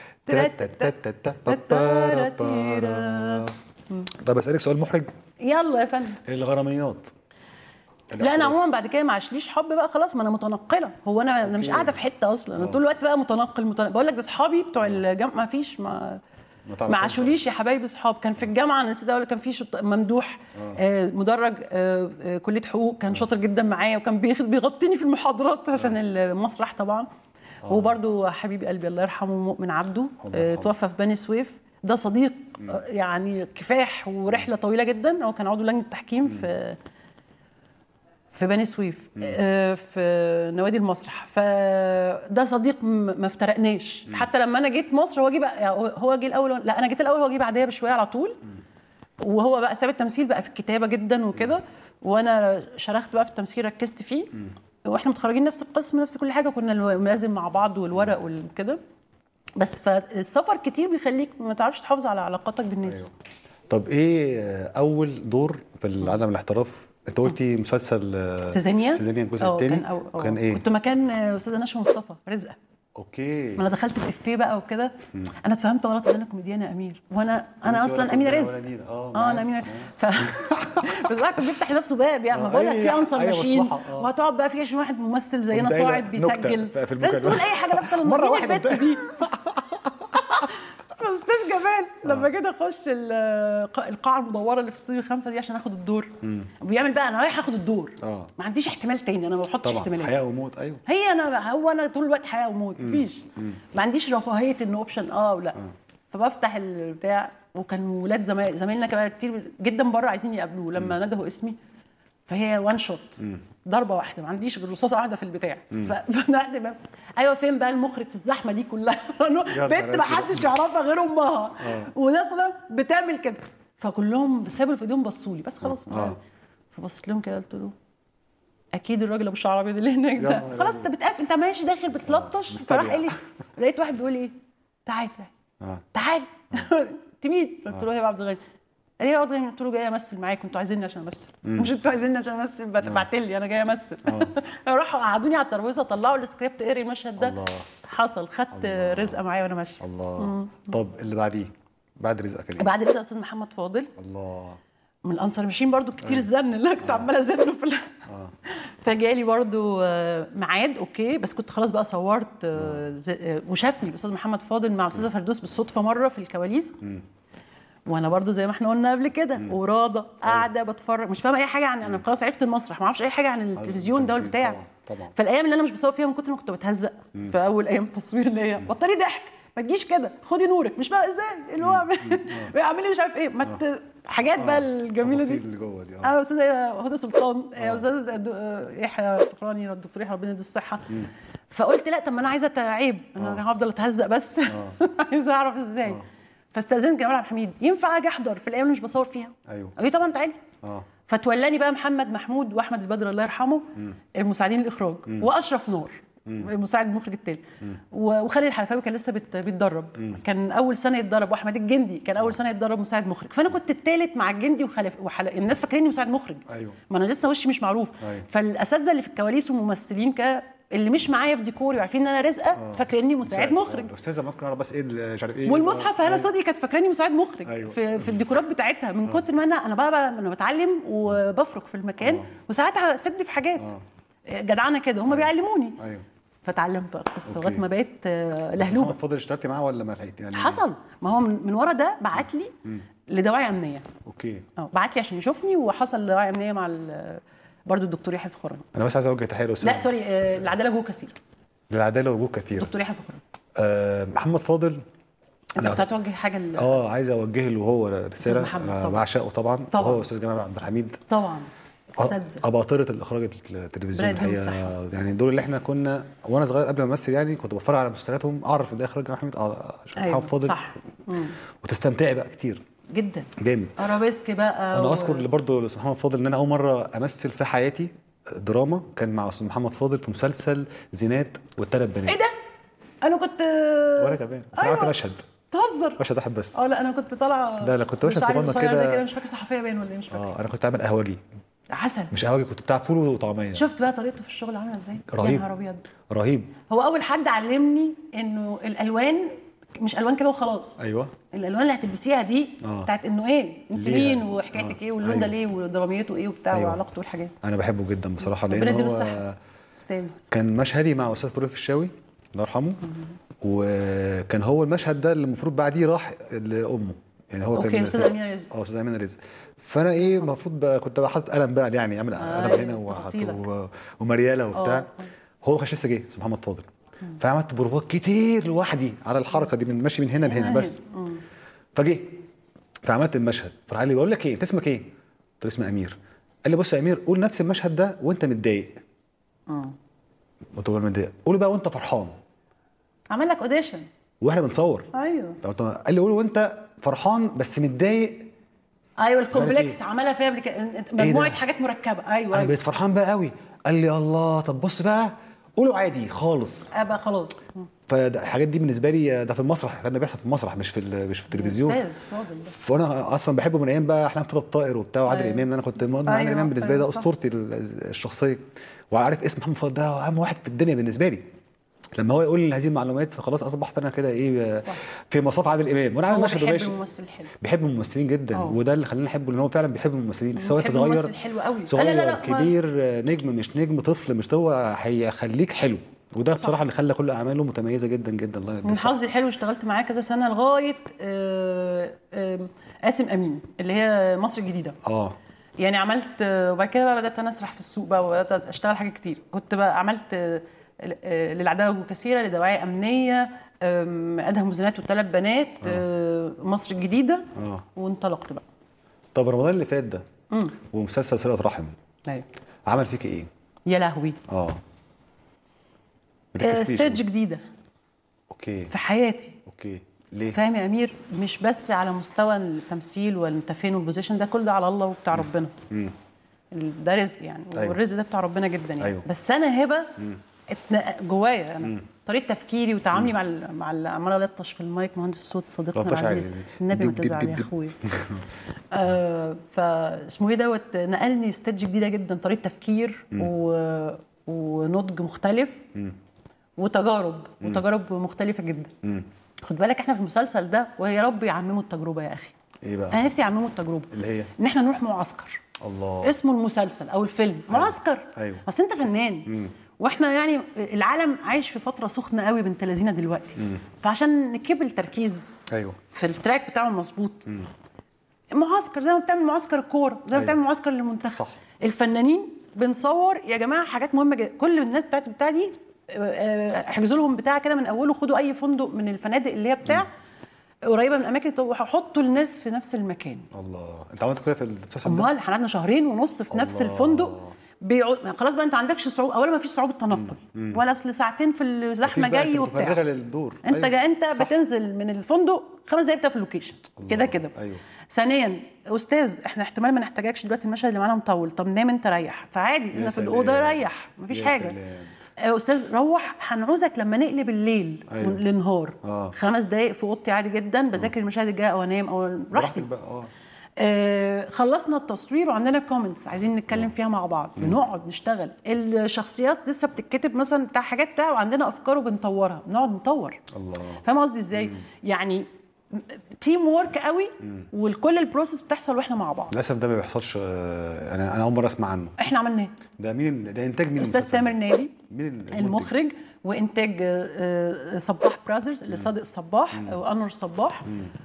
طب اسالك سؤال محرج. يلا يا فندم. الغراميات. لا انا عموما بعد كده ما عاشليش حب بقى خلاص، ما انا متنقله. هو انا مش قاعده في حته اصلا. انا طول الوقت بقى متنقل. بقول لك ده اصحابي بتوع الجامعه ما فيش ما عاشوليش يا حبايبي اصحاب. كان في الجامعه انا نسيت اقول، كان في ممدوح مدرج كليه حقوق، كان شاطر جدا معايا وكان بيغطيني في المحاضرات عشان المسرح طبعا. وبرده حبيبي قلبي الله يرحمه مؤمن عبده توفى في بني سويف. ده صديق يعني كفاح ورحله طويله جدا. هو كان عضو لجنه التحكيم في بني سويف في نوادي المسرح. فده صديق ما افترقناش. حتى لما انا جيت مصر هو جه الاول. لا انا جيت الاول، هو جه بعديا بشويه على طول. وهو بقى ساب التمثيل بقى في الكتابه جدا وكده، وانا شرخت بقى في التمثيل ركزت فيه. واحنا متخرجين نفس القسم نفس كل حاجه، كنا لازم مع بعض والورق والكده. بس فالسفر كتير بيخليك ما تعرفش تحافظ على علاقاتك بالناس. أيوه. طب ايه اول دور في عدم الاحتراف؟ انت قلتي مسلسل سيزانيا الجزء الثاني. كان ايه؟ كنت مكان استاذه نشوى مصطفى رزقه. اوكي. ما انا دخلت بافيه بقى وكده. انا اتفهمت غلط ان انا كوميديانه امير، وانا اصلا امينه رزق. انا امينه بس الواحد كان بيفتح لنفسه باب يعني. ما بقول لك في انصر ماشين وهتقعد بقى في 20 واحد ممثل زينا صاعد بيسجل لازم تقول اي حاجه لفته مره واحده البت دي. استاذ جمال لما جيت اخش القاعه المدوره اللي في الصيف 5 دي عشان اخد الدور، بيعمل بقى انا رايح اخد الدور. ما عنديش احتمال تاني، انا ما بحطش احتمالات. حياه وموت. ايوه هي انا طول الوقت حياه وموت. مفيش ما عنديش رفاهيه ان اوبشن ولا. فبفتح البتاع، وكان ولاد زمايلنا كمان كتير جدا بره عايزين يقابلوه. لما ندهوا اسمي فهي وان شوت ضربه واحده، ما عنديش غير رصاصه واحده في البتاع. ففتحت بقى ايوه فين بقى المخرج في الزحمه دي كلها؟ بنت ما حدش يعرفها غير امها وداخله بتعمل كده. فكلهم سابوا في ايديهم بصوا لي بس خلاص. فبصيت لهم كده قلت له اكيد الراجل ابو الشعر الابيض اللي هناك ده. خلاص انت بتقف، انت ماشي داخل بتلطش. فراح قال لي لقيت واحد بيقول ايه تعال تعال انت مين؟ قلت له هي عبد الغني. قال لي عبد الغني. قلت له جاي امثل معاكم. انتوا عايزيني عشان امثل؟ مش انتوا عايزيني عشان امثل؟ بعت لي انا جاي امثل. راحوا قعدوني على الترابيزه طلعوا السكريبت قري المشهد ده. الله. حصل خدت رزقه معايا وانا ماشيه. الله. طب اللي بعديه بعد رزقه كده؟ بعد رزقه استاذ محمد فاضل. الله. من الانصار ماشيين برضو كتير الزن اللي انا كنت عماله ازنه في فجالي برضو ميعاد اوكي، بس كنت خلاص بقى صورت وشافني الاستاذ محمد فاضل مع الاستاذه فردوس بالصدفه مره في الكواليس. وانا برضو زي ما احنا قلنا قبل كده وراضه قاعده بتفرج مش فاهمه اي حاجه عن، انا خلاص عرفت المسرح ما اعرفش اي حاجه عن التلفزيون ده والبتاع. طبعا. فالايام اللي انا مش بصور فيها من كتر ما كنت بتهزق في اول ايام تصوير اللي هي بطلي ضحك ما تجيش كده خدي نورك مش بقى ازاي اللي هو بيعملي مش عارف ايه ما حاجات بقى الجميله دي اللي جوه دي. استاذه هدى سلطان، استاذ يحيى فخراني، الدكتور يحيى ربنا يديه الصحه. فقلت لا، طب ما انا عايزه عيب، انا هفضل اتهزق بس. عايزه اعرف ازاي. فاستاذنت جمال عبد الحميد، ينفع اجي احضر في الايام اللي مش بصور فيها؟ ايوه. قال لي طبعا تعالي. فتولاني بقى محمد محمود واحمد البدر الله يرحمه المساعدين الاخراج، واشرف نور المساعد المخرج التاني، وخالد الحلفاوي كان لسه بيتدرب، كان اول سنه يتدرب، واحمد الجندي كان اول سنه يتدرب مساعد مخرج. فانا كنت الثالث مع الجندي الناس فاكريني مساعد مخرج. ايوه. ما انا لسه وشي مش معروف. أيوة. فالاساتذه اللي في الكواليس والممثلين اللي مش معايا في ديكوري وعارفين ان انا رزقه فاكريني مساعد مخرج. الاستاذه ممكن اعرف بس ايه مش عارف ايه، والمصحف هاله صدقي كانت فاكراني مساعد مخرج. أيوة. في الديكورات بتاعتها من كتر ما انا بتعلم وبفرك في المكان وساعات اسد في حاجات جدعانه كده هم بيعلموني. ايوه. فتعلمت بقى القصه لغايه ما بقيت لهلوبه. محمد فاضل اشتغلتي معاه ولا ما لحقتي يعني؟ حصل، ما هو من ورا ده بعت لي لدواعي امنيه. اوكي. بعت لي عشان يشوفني، وحصل دواعي امنيه مع برضه الدكتور يحيى فخراني. انا بس عايز اوجه تحيه للاستاذ. لا سوري، العداله وجوه كثير. للعداله وجوه كثير. دكتور يحيى فخراني. محمد فاضل، انت كنت هتوجه حاجه عايز اوجه له هو رساله. انا بعشقه طبعا. هو استاذ جمال عبد الحميد طبعا، اساتذه اباطره الاخراج التلفزيوني الحقيقه. يعني دول اللي احنا كنا وانا صغير قبل ما امثل يعني كنت بتفرج على مسلسلاتهم، اعرف ده اخراج محمد محمد فاضل. صح. وتستمتعي بقى كتير جدا جامد. ارابيسك بقى. انا اذكر اللي برضه الاستاذ محمد فاضل ان انا اول مره امثل في حياتي دراما كان مع استاذ محمد فاضل في مسلسل زينات والثلاث بنات. ايه ده؟ انا كنت وانا كمان بس أيوة. عملت مشهد. تهزر؟ مشهد واحد بس. لا انا كنت طالعه. لا كنت مشهد صغنن كده مش فاكره صحفيه باين ولا ايه، مش فاكره. انا كنت عامل قهوجي. عسل. مش قهوجي، كنت بتاع فول وطعميه. شفت بقى طريقته في الشغل عامله ازاي؟ رهيب. يا نهار ابيض، رهيب. هو اول حد علمني انه الالوان مش الوان كده وخلاص. ايوه. الالوان اللي هتلبسيها دي بتاعت انه ايه انت مين وحكايتك ايه واللون ده ليه ودراميته ايه وبتاع وعلاقته والحاجات. انا بحبه جدا بصراحه لان هو استاذ. كان مشهدي مع استاذ فاروق الفيشاوي الله يرحمه، وكان هو المشهد ده اللي المفروض بعديه راح لامه. يعني هو كان استاذ امينه رزق. استاذ امينه رزق. فانا المفروض كنت حاطط قلم بقى يعني اعمل قلم هنا ومرياله وبتاع. هو ما كانش لسه جه اسمه محمد فاضل. فعملت بروفات كتير لوحدي على الحركه دي، من ماشي من هنا لهنا بس. فجه فعملت المشهد، فراح قال لي بقول لك ايه، انت اسمك ايه؟ قلت له اسمي امير. قال لي بص يا امير، قول نفس المشهد ده وانت متضايق. قلت له متضايق. قوله بقى وانت فرحان. عمل لك اوديشن واحنا بنصور. ايوه. قال لي قوله وانت فرحان بس متضايق. ايوه الكومبلكس عملها فيها مجموعه حاجات مركبه. ايوه انا بقيت فرحان بقى قوي. قال لي الله، طب بص بقى قوله عادي خالص. بقى خلاص. فالحاجات دي بالنسبه لي ده في المسرح، لان بيحصل في المسرح مش في التلفزيون. فانا اصلا بحبه من ايام بقى احلام فتى الطائر وبتاع وعادل امام. انا كنت عادل امام بالنسبه لي ده اسطورتي الشخصيه، وعارف اسم محمد فاضل ده اهم واحد في الدنيا بالنسبه لي. لما هو يقول لي هذه المعلومات فخلاص اصبحت انا كده ايه في مصاف عادل امام. وانا عامل مشهد بيحب الممثل حلو، بيحب الممثلين جدا. وده اللي خلاني احبه، ان هو فعلا بيحب الممثلين سواء صغير صغير لا كبير نجم مش نجم طفل مش هو هيخليك حلو. وده بصراحه اللي خلى كل اعماله متميزه جدا جدا. الله يديه من حظي الحلو اشتغلت معاه كذا سنه لغايه قاسم امين اللي هي مصر الجديده. يعني عملت، وبعد كده بقى بدات انا اسرح في السوق بقى وبدات اشتغل حاجات كتير. كنت بقى عملت للعداله كثيره، لدواعي امنيه، ادهم وزنات والثلاث بنات، مصر الجديده، وانطلقت بقى. طب رمضان اللي فات ده ومسلسل صلة رحم ايوه عمل فيك ايه؟ يا لهوي. ستيج جديده اوكي في حياتي. اوكي ليه؟ فاهم يا امير؟ مش بس على مستوى التمثيل وانت فين والبوزيشن ده كله، ده على الله وبتاع ربنا. ده رزق يعني. والرزق ده بتاع ربنا جدا يعني. بس انا هبه جوايا انا طريقه تفكيري وتعاملي مع عماله الطش في المايك. مهندس الصوت صديقنا العزيز النبي ما تزعل يا اخويا. فاسمه ايه دوت نقلني ستيج جديده جدا، طريقه تفكير ونضج مختلف وتجارب مختلفه جدا. خد بالك احنا في المسلسل ده ويا رب يعمموا التجربه يا اخي. ايه بقى؟ انا نفسي يعمموا التجربه اللي هي ان احنا نروح معسكر. الله. اسمه المسلسل او الفيلم معسكر. ايوه. بس انت فنان. واحنا يعني العالم عايش في فتره سخنه قوي بنت لذينه دلوقتي. فعشان نكب التركيز في التراك بتاعه المظبوط، معسكر زي ما بتعمل معسكر الكوره، زي ما بتعمل معسكر للمنتخب. الفنانين بنصور يا جماعه حاجات مهمه جدا. كل الناس بتاع دي احجزوا لهم بتاع كده من اوله، خدوا اي فندق من الفنادق اللي هي بتاع قريبه من الاماكن وهحطوا الناس في نفس المكان. الله، انت عملت كده في المسلسل ده؟ امال احنا قعدنا شهرين ونص في نفس الفندق. خلاص بقى انت عندكش صعوبه، اولا ما فيش صعوبه تنقل ولا اصل ساعتين في الزحمه جاي وبتاع، متفرغه للدور. انت أيوة. انت صح. بتنزل من الفندق 5 دقايق في اللوكيشن كده كده. أيوة. ثانيا استاذ احنا احتمال ما نحتاجكش دلوقتي، المشهد اللي معانا مطول، طب نام انت ريح، فعادي احنا في الاوضه ريح مفيش حاجه. استاذ روح هنعوزك لما نقلب الليل. أيوة. للنهار 5 دقايق في اوضتي عادي جدا بذاكر المشاهد الجايه او انام او براحتي بقى. خلصنا التصوير وعندنا كومنتس عايزين نتكلم فيها مع بعض، بنقعد نشتغل الشخصيات لسه بتتكتب مثلا بتاع حاجات بتاع، وعندنا افكار وبنطورها، بنقعد نطور. الله، فاهم قصدي ازاي؟ يعني تيم وورك قوي، والكل البروسيس بتحصل واحنا مع بعض. للاسف ده ما بيحصلش. انا اول مره اسمع عنه. احنا عملناه. ده مين؟ ده انتاج مين؟ استاذ تامر نادي، مين المخرج، وانتاج صباح براذرز اللي صادق الصباح وانور الصباح،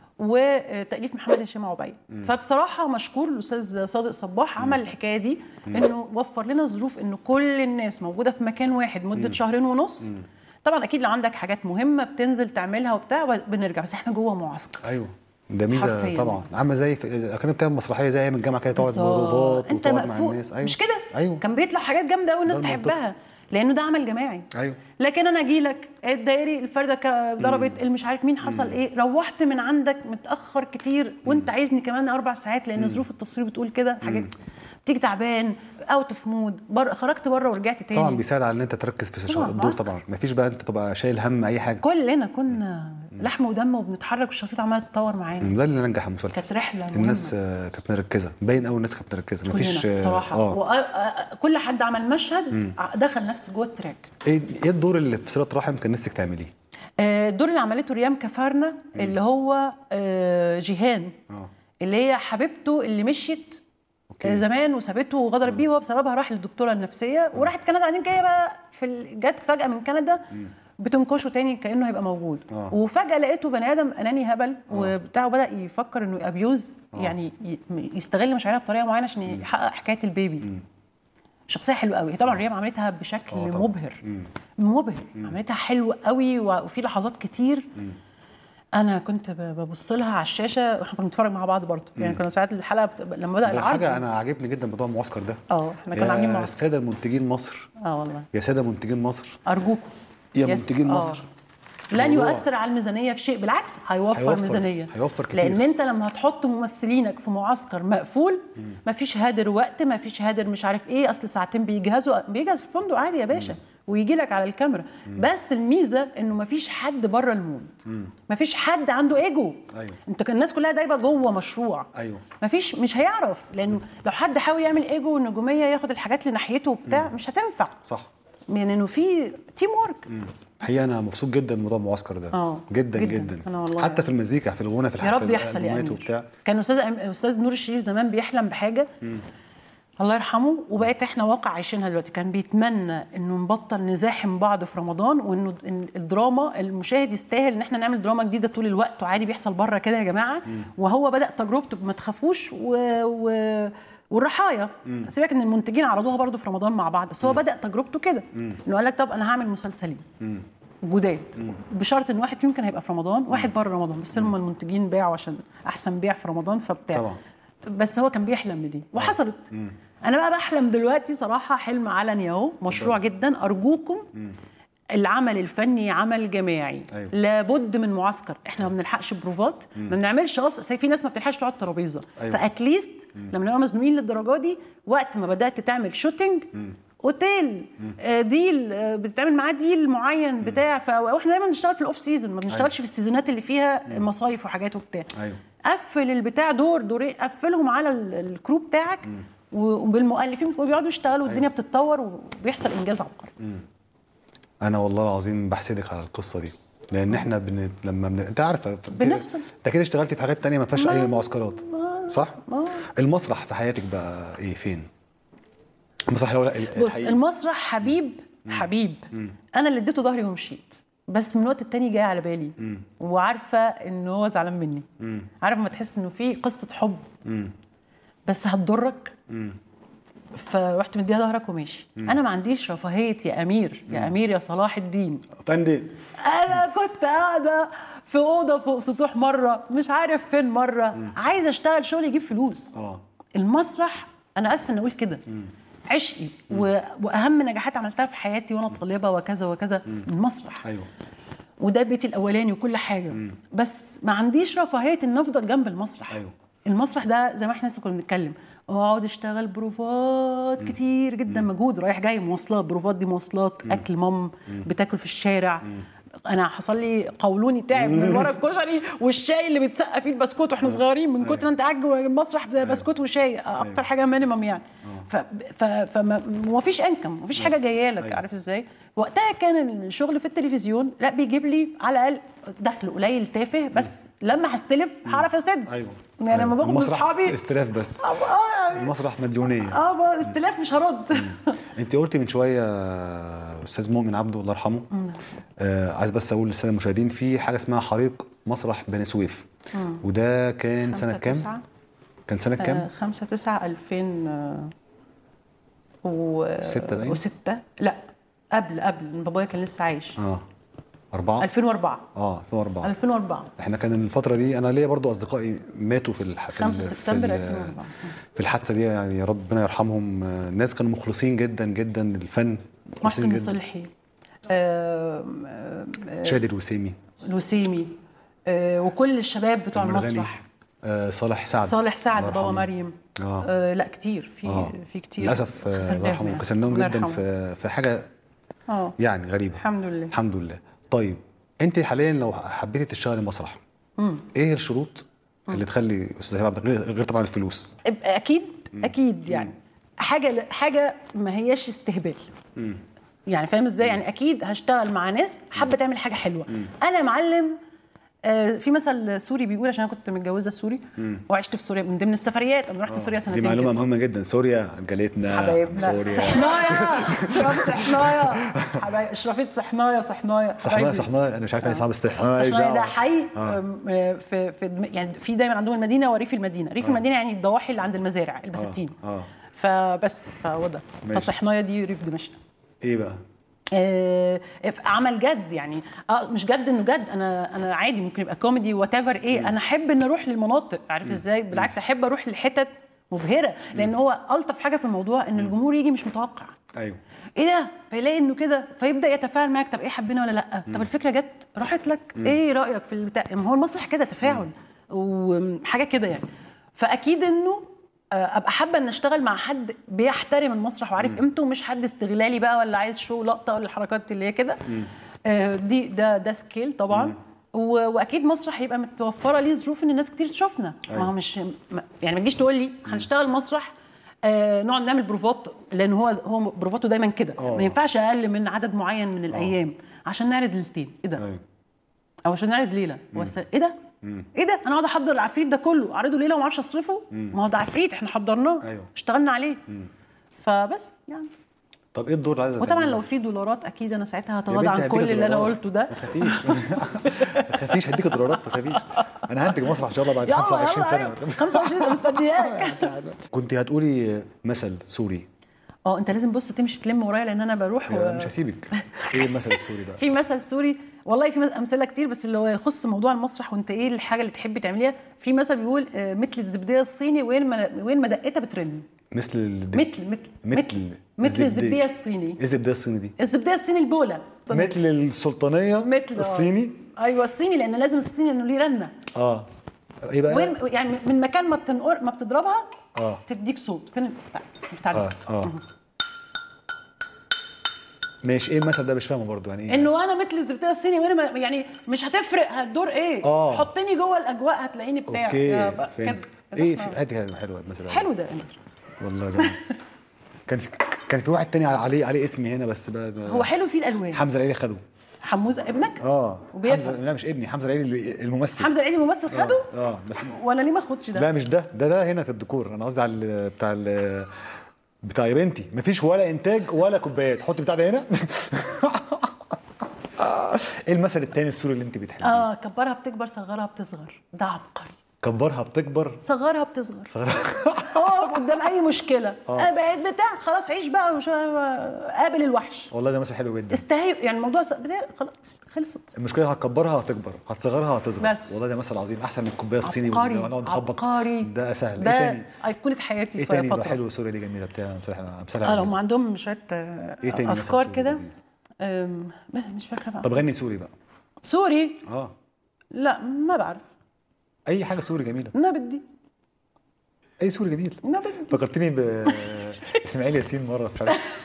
وتأليف محمد هشام عبيد. فبصراحه مشكور الاستاذ صادق صباح، عمل الحكايه دي انه وفر لنا ظروف انه كل الناس موجوده في مكان واحد مده شهرين ونص. طبعا اكيد لو عندك حاجات مهمه بتنزل تعملها وبتاع بنرجع، بس احنا جوه معسكر. ايوه ده ميزه حرفياً. طبعا عامله زي كانت بتعمل مسرحيه زي من الجامعه كده، تقعد بروفات وتقعد مع الناس. أيوة. مش كده؟ أيوة. كان بيطلع حاجات جامده قوي الناس تحبها لانه ده عمل جماعي. ايوه. لكن انا اجي لك الدائري الفرده ضربت مش عارف مين حصل ايه، روحت من عندك متاخر كتير وانت عايزني كمان 4 ساعات لان ظروف التصوير بتقول كده، حاجات بتيجي تعبان اوت اوف مود، خرجت بره ورجعت تاني. طبعا بيساعد على ان انت تركز في الدور. طبعا مفيش بقى انت تبقى شايل هم اي حاجه. كلنا كنا لحم ودم وبنتحرك والشخصيات عماله تتطور معانا. ده اللي نجح المسلسل. كانت رحله مهمه. الناس كانت مركزه، باين قوي الناس كانت مركزه. مفيش بصراحه كل حد عمل مشهد دخل نفسه جوه التراك. ايه الدور اللي في صلة رحم كان نفسك تعمليه؟ الدور اللي عملته ريام كفارنا اللي هو جيهان اللي هي حبيبته اللي مشيت زمان وسابته وغدرت بيه، وهو بسببها راح للدكتوره النفسيه وراحت كندا، بعدين جايه بقى جت فجاه من كندا بتنكشه تاني كانه هيبقى موجود. وفجاه لقيته بني ادم اناني هبل وبتاعه، بدا يفكر انه ابيوز يعني يستغل مشاعرها بطريقه معينه عشان يحقق حكايه البيبي. شخصيه حلوه قوي طبعا. ريم عملتها بشكل مبهر عملتها حلوه قوي، وفي لحظات كتير انا كنت ببص لها على الشاشه واحنا كنا بنتفرج مع بعض برضه. يعني كنا ساعات الحلقه لما بدا العرض حاجه انا عاجبني جدا موضوع المعسكر ده. احنا كنا عاملين معسكر. الساده المنتجين مصر، والله يا ساده منتجين مصر ارجوكم يا منتجين مصر، لن يؤثر على الميزانيه في شيء، بالعكس هيوفر ميزانيه، هيوفر كتير. لان انت لما هتحط ممثلينك في معسكر مقفول مفيش هادر وقت، مفيش هادر مش عارف ايه، اصل ساعتين بيجهز في الفندق عادي يا باشا ويجي لك على الكاميرا. بس الميزه انه مفيش حد بره المود، مفيش حد عنده ايجو. أيوة. انت الناس كلها دايبه جوه مشروع. أيوة. مش هيعرف، لانه لو حد حاول يعمل ايجو والنجوميه ياخد الحاجات لناحيته وبتاع مش هتنفع. صح، يعني انه في تيم وورك. حقيقة أنا مبسوط جدا من موضوع المعسكر ده. جدا جدا. حتى في المزيكا، في الغنى، في الحفلات يا رب يحصل يعني وبتاع. كان استاذ نور الشريف زمان بيحلم بحاجه الله يرحمه، وبقيت احنا واقع عايشينها دلوقتي. كان بيتمنى انه نبطل نزاحم بعض في رمضان، وانه الدراما المشاهد يستاهل ان احنا نعمل دراما جديده طول الوقت، وعادي بيحصل بره كده يا جماعه. وهو بدا تجربته ما تخافوش والرحايا سيبك ان المنتجين عرضوها برضو في رمضان مع بعض، بس هو بدا تجربته كده انه قال لك طب انا هعمل مسلسلين جداد بشرط ان واحد يمكن هيبقى في رمضان واحد بره رمضان، بس هم المنتجين باعوا عشان احسن بيع في رمضان فبتاع طبعا. بس هو كان بيحلم بدي وحصلت. انا بقى بحلم دلوقتي صراحه حلم علني اهو، مشروع جدا. ارجوكم العمل الفني عمل جماعي. أيوة. لابد من معسكر. احنا ما بنلحقش بروفات، ما بنعملش في ناس ما بتلحقش تقعد ترابيزه. أيوة. فاتليست لما نبقى مزنوقين للدرجه دي، وقت ما بدات تعمل شوتينج اوتيل ديل بتتعمل معاه ديل معين بتاع، واحنا دايما بنشتغل في الاوف سيزون، ما بنشتغلش في السيزونات اللي فيها مصايف وحاجات وبتاع. أيوة. قفل البتاع دورين، قفلهم على الكرو بتاعك وبالمؤلفين وبيقعدوا يشتغلوا والدنيا بتتطور وبيحصل انجاز عبقري. انا والله العظيم بحسدك على القصه دي، لان احنا انت عارفه انت كده اشتغلتي في حاجات تانية ما فيهاش اي معسكرات صح؟ المسرح في حياتك بقى ايه فين؟ المسرح بص المسرح حبيب انا اللي اديته ظهري ومشيت، بس من وقت التاني جاي على بالي وعارفه ان هو زعلان مني. عارف ما تحس انه في قصه حب بس هتضرك، فرحت مديها ظهرك وماشي. انا ما عنديش رفاهيه يا امير، يا امير يا صلاح الدين. فندي انا كنت قاعده في اوضه فوق سطوح مره، مش عارف فين مره، عايزه اشتغل شغل يجيب فلوس. المسرح انا اسفه ان اقول كده عشقي واهم نجاحات عملتها في حياتي وانا طالبه وكذا وكذا المسرح. ايوه، وده بيتي الاولاني وكل حاجه. بس ما عنديش رفاهيه ان افضل جنب المسرح. ايوه. المسرح ده زي ما احنا لسه كنا بنتكلم، اقعد اشتغل بروفات كتير جدا، مجهود رايح جاي، مواصلات، بروفات دي مواصلات، اكل مام بتاكل في الشارع. انا حصل لي قولوني تعب من ورا الكشري والشاي اللي بيتسقى فيه البسكوت واحنا صغيرين، من كتر ما انت قاعد جوه المسرح بسكوت وشاي اكتر حاجه مينيمم يعني. فما فيش انكم، ما فيش حاجه جايه لك. عارف ازاي؟ وقتها كان الشغل في التلفزيون لا بيجيب لي على الاقل دخل قليل تافه، بس لما هستلف هعرف اسد. ايوه، يعني لما باخد من اصحابي استلاف بس يعني المسرح مديونيه. استلاف مش هرد. انت قلتي من شويه استاذ مؤمن عبده الله يرحمه، عايز بس اقول للساده المشاهدين في حاجه اسمها حريق مسرح بني سويف، وده كان سنه كام؟ كان سنه كام؟ 5/9/2006. لا قبل بابايا كان لسه عايش. 4 2004. 2004 احنا كان الفتره دي انا ليا برضو اصدقائي ماتوا في 5 سبتمبر 2004 في الحادثه دي، يعني يا ربنا يرحمهم. ناس كانوا مخلصين جدا جدا للفن. محسن مصلحي، شادي الوسيمي وكل الشباب بتوع المسرح. صالح سعد بابا مريم. لا كتير في كتير للاسف الله يرحمه، خسرناهم جدا في حاجه يعني غريبه. الحمد لله. طيب انت حاليا لو حبيتي تشتغلي مسرح، ايه الشروط اللي تخلي استاذ هبه غير طبعا الفلوس؟ اكيد يعني حاجه ما هياش استهبال. يعني فاهم ازاي؟ يعني اكيد هشتغل مع ناس حابه تعمل حاجه حلوه. انا معلم في مثل سوري بيقول، عشان انا كنت متجوزه سوري وعشت في سوريا من ضمن السفريات. انا رحت سوريا سنتين. دي معلومه مهمه جدا. سوريا جالتنا حبايبنا، سوريا صحنايا اشرف صحنايا حبايب اشرفت صحنايا انا مش عارف يعني صعب صحنايا ده حي يعني في دايما عندهم المدينه وريف المدينه. ريف المدينه يعني الضواحي اللي عند المزارع البساتين. فبس فهو ده. فصحنايا دي ريف دمشق. ايه بقى؟ عمل جد يعني. مش جد انه جد، انا عادي ممكن يبقى كوميدي وات ايفر. ايه انا احب ان اروح للمناطق. عارف ازاي؟ بالعكس احب اروح للحتت مبهره، لان هو الطف حاجه في الموضوع ان الجمهور يجي مش متوقع. ايوه ايه ده، فيلاقي انه كده فيبدا يتفاعل معاك. طب ايه، حبينا ولا لا؟ طب الفكره جت راحت لك. ايه رايك في البتاع؟ ما هو المسرح كده تفاعل وحاجه كده يعني. فاكيد انه ابقى حابه ان اشتغل مع حد بيحترم المسرح وعارف قيمته، ومش حد استغلالي بقى ولا عايز شو لقطه ولا الحركات اللي هي كده. دي ده سكيل طبعا. واكيد مسرح يبقى متوفره ليه ظروف ان الناس كتير تشوفنا. ما هو مش يعني ما تجيش تقول لي هنشتغل مسرح نقعد نعمل بروفات، لان هو بروفاته دايما كده. ما ينفعش اقل من عدد معين من الايام عشان نعرض ليلتين. ايه ده؟ او عشان نعرض ليله. ايه ده؟ ايه ده؟ انا اقعد احضر العفريت ده كله اعرضه ليله وما اعرفش اصرفه؟ ما هو ده عفريت احنا حضرناه. اشتغلنا عليه. فبس يعني. طب ايه الدور اللي عايزه؟ وطبعا لو في دولارات اكيد انا ساعتها هتغاضى عن كل اللي انا قلته ده. ما تخافيش هديك دولارات، ما تخافيش. انا هنتج مسرح ان شاء الله بعد 25 سنه. 25 مستنياك. كنت هتقولي مثل سوري. انت لازم بص تمشي تلم ورايا، لان انا بروح مش هسيبك. ايه المثل السوري بقى؟ في مثل سوري والله، في امثله كتير، بس اللي هو يخص موضوع المسرح وانت ايه الحاجه اللي تحبي تعمليها. في مثل بيقول مثل الزبديه الصيني وين ما دقتها بترن. مثل الزبديه الصيني. ايه الزبديه الصيني دي؟ الزبديه الصيني البوله. مثل السلطانيه الصيني. ايوه الصيني، لان لازم الصيني انه ليه رنه. ايه بقى؟ وين يعني من مكان ما بتضربها تديك صوت. فين بتاع ده؟ ماشي. ايه المثل ده؟ مش فاهمه برضه يعني ايه. انه انا مثل الزبديه الصيني وانا يعني مش هتفرق هتدور ايه. حطني جوه الاجواء هتلاقيني بتاع. اوكي ايه هادي حلوه المثل. حلو ده والله جميل. كان في واحد تاني عليه اسمي هنا بس بقى هو حلو فيه الالوان. حمزه العيدي خده. حموزه ابنك؟ لا مش ابني، حمزه العيدي الممثل. حمزه العيدي الممثل خده؟ بس وانا ليه ما اخدش ده؟ لا مش ده هنا في الديكور. انا قصدي على بتاع يا بنتي. مفيش ولا انتاج ولا كوبايات. حطي بتاع ده هنا. ايه المثل التاني السوري اللي انت بتحبيه؟ كبرها بتكبر صغرها بتصغر. ده عبقري. كبرها بتكبر، صغرها بتصغر. اقف قدام اي مشكله، انا بقيت بتاع خلاص عيش بقى قابل الوحش. والله ده مثل حلو جدا. استهي يعني الموضوع خلاص خلصت. المشكله هتكبرها هتكبر، هتصغرها هتصغر. بس. والله ده مثل عظيم، احسن من الكوبايه الصيني ونقعد نخبط. عبقري. ده سهل. ده ايه تاني؟ ايقونه حياتي ايه في تاني فتره. حلو؟ سوريا دي جميله بتاع هم عندهم شويه ايه تاني افكار كده. مش فاكره بقى. طب غني سوري بقى. سوري؟ اه لا ما بعرف. اي حاجه سوري جميله. ما بدي. اي سوري جميل. ما بدي. فكرتني باسماعيل ياسين مره مش عارف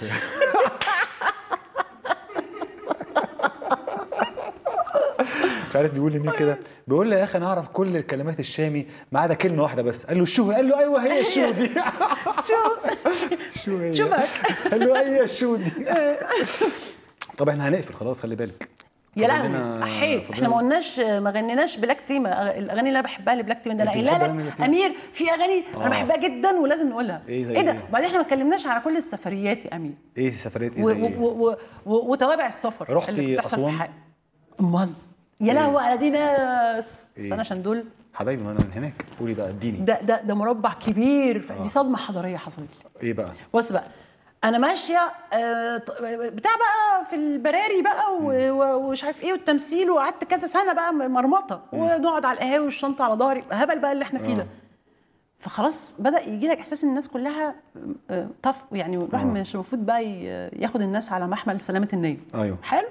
مش عارف بيقول لمين كده، بيقول له يا اخي انا اعرف كل الكلمات الشامي ما عدا كلمه واحده بس. قال له الشو، قال له ايوه هي الشو دي. شو هي؟ شو بك؟ قال له هي الشو دي. طب احنا هنقفل خلاص، خلي بالك. يا لهوي احيي، احنا ما غنيناش بلاك تيم. الاغاني اللي انا بحبها لبلاك تيم ده انا قايله لك امير في اغاني انا بحبها جدا ولازم نقولها. ايه ده؟ وبعدين احنا ما اتكلمناش على كل السفريات يا امير. ايه سفريات ايه؟ زي ايه؟ وتوابع السفر رحتي اسوان؟ امال يا لهوي على دي ناس. استنى عشان دول حبايبي انا من هناك. قولي بقى اديني. ده مربع كبير. دي صدمه حضاريه حصلت لي. ايه بقى؟ بص بقى، انا ماشيه بتاع بقى في البراري بقى ومش عارف ايه والتمثيل، وقعدت كذا سنه بقى مرمطه ونقعد على القهاوي والشنطه على ظهري هبل بقى اللي احنا فيه ده. فخلاص بدا يجي لك احساس ان الناس كلها طف يعني. الواحد مش المفروض بقى ياخد الناس على محمل سلامه النيه. ايوه حلو.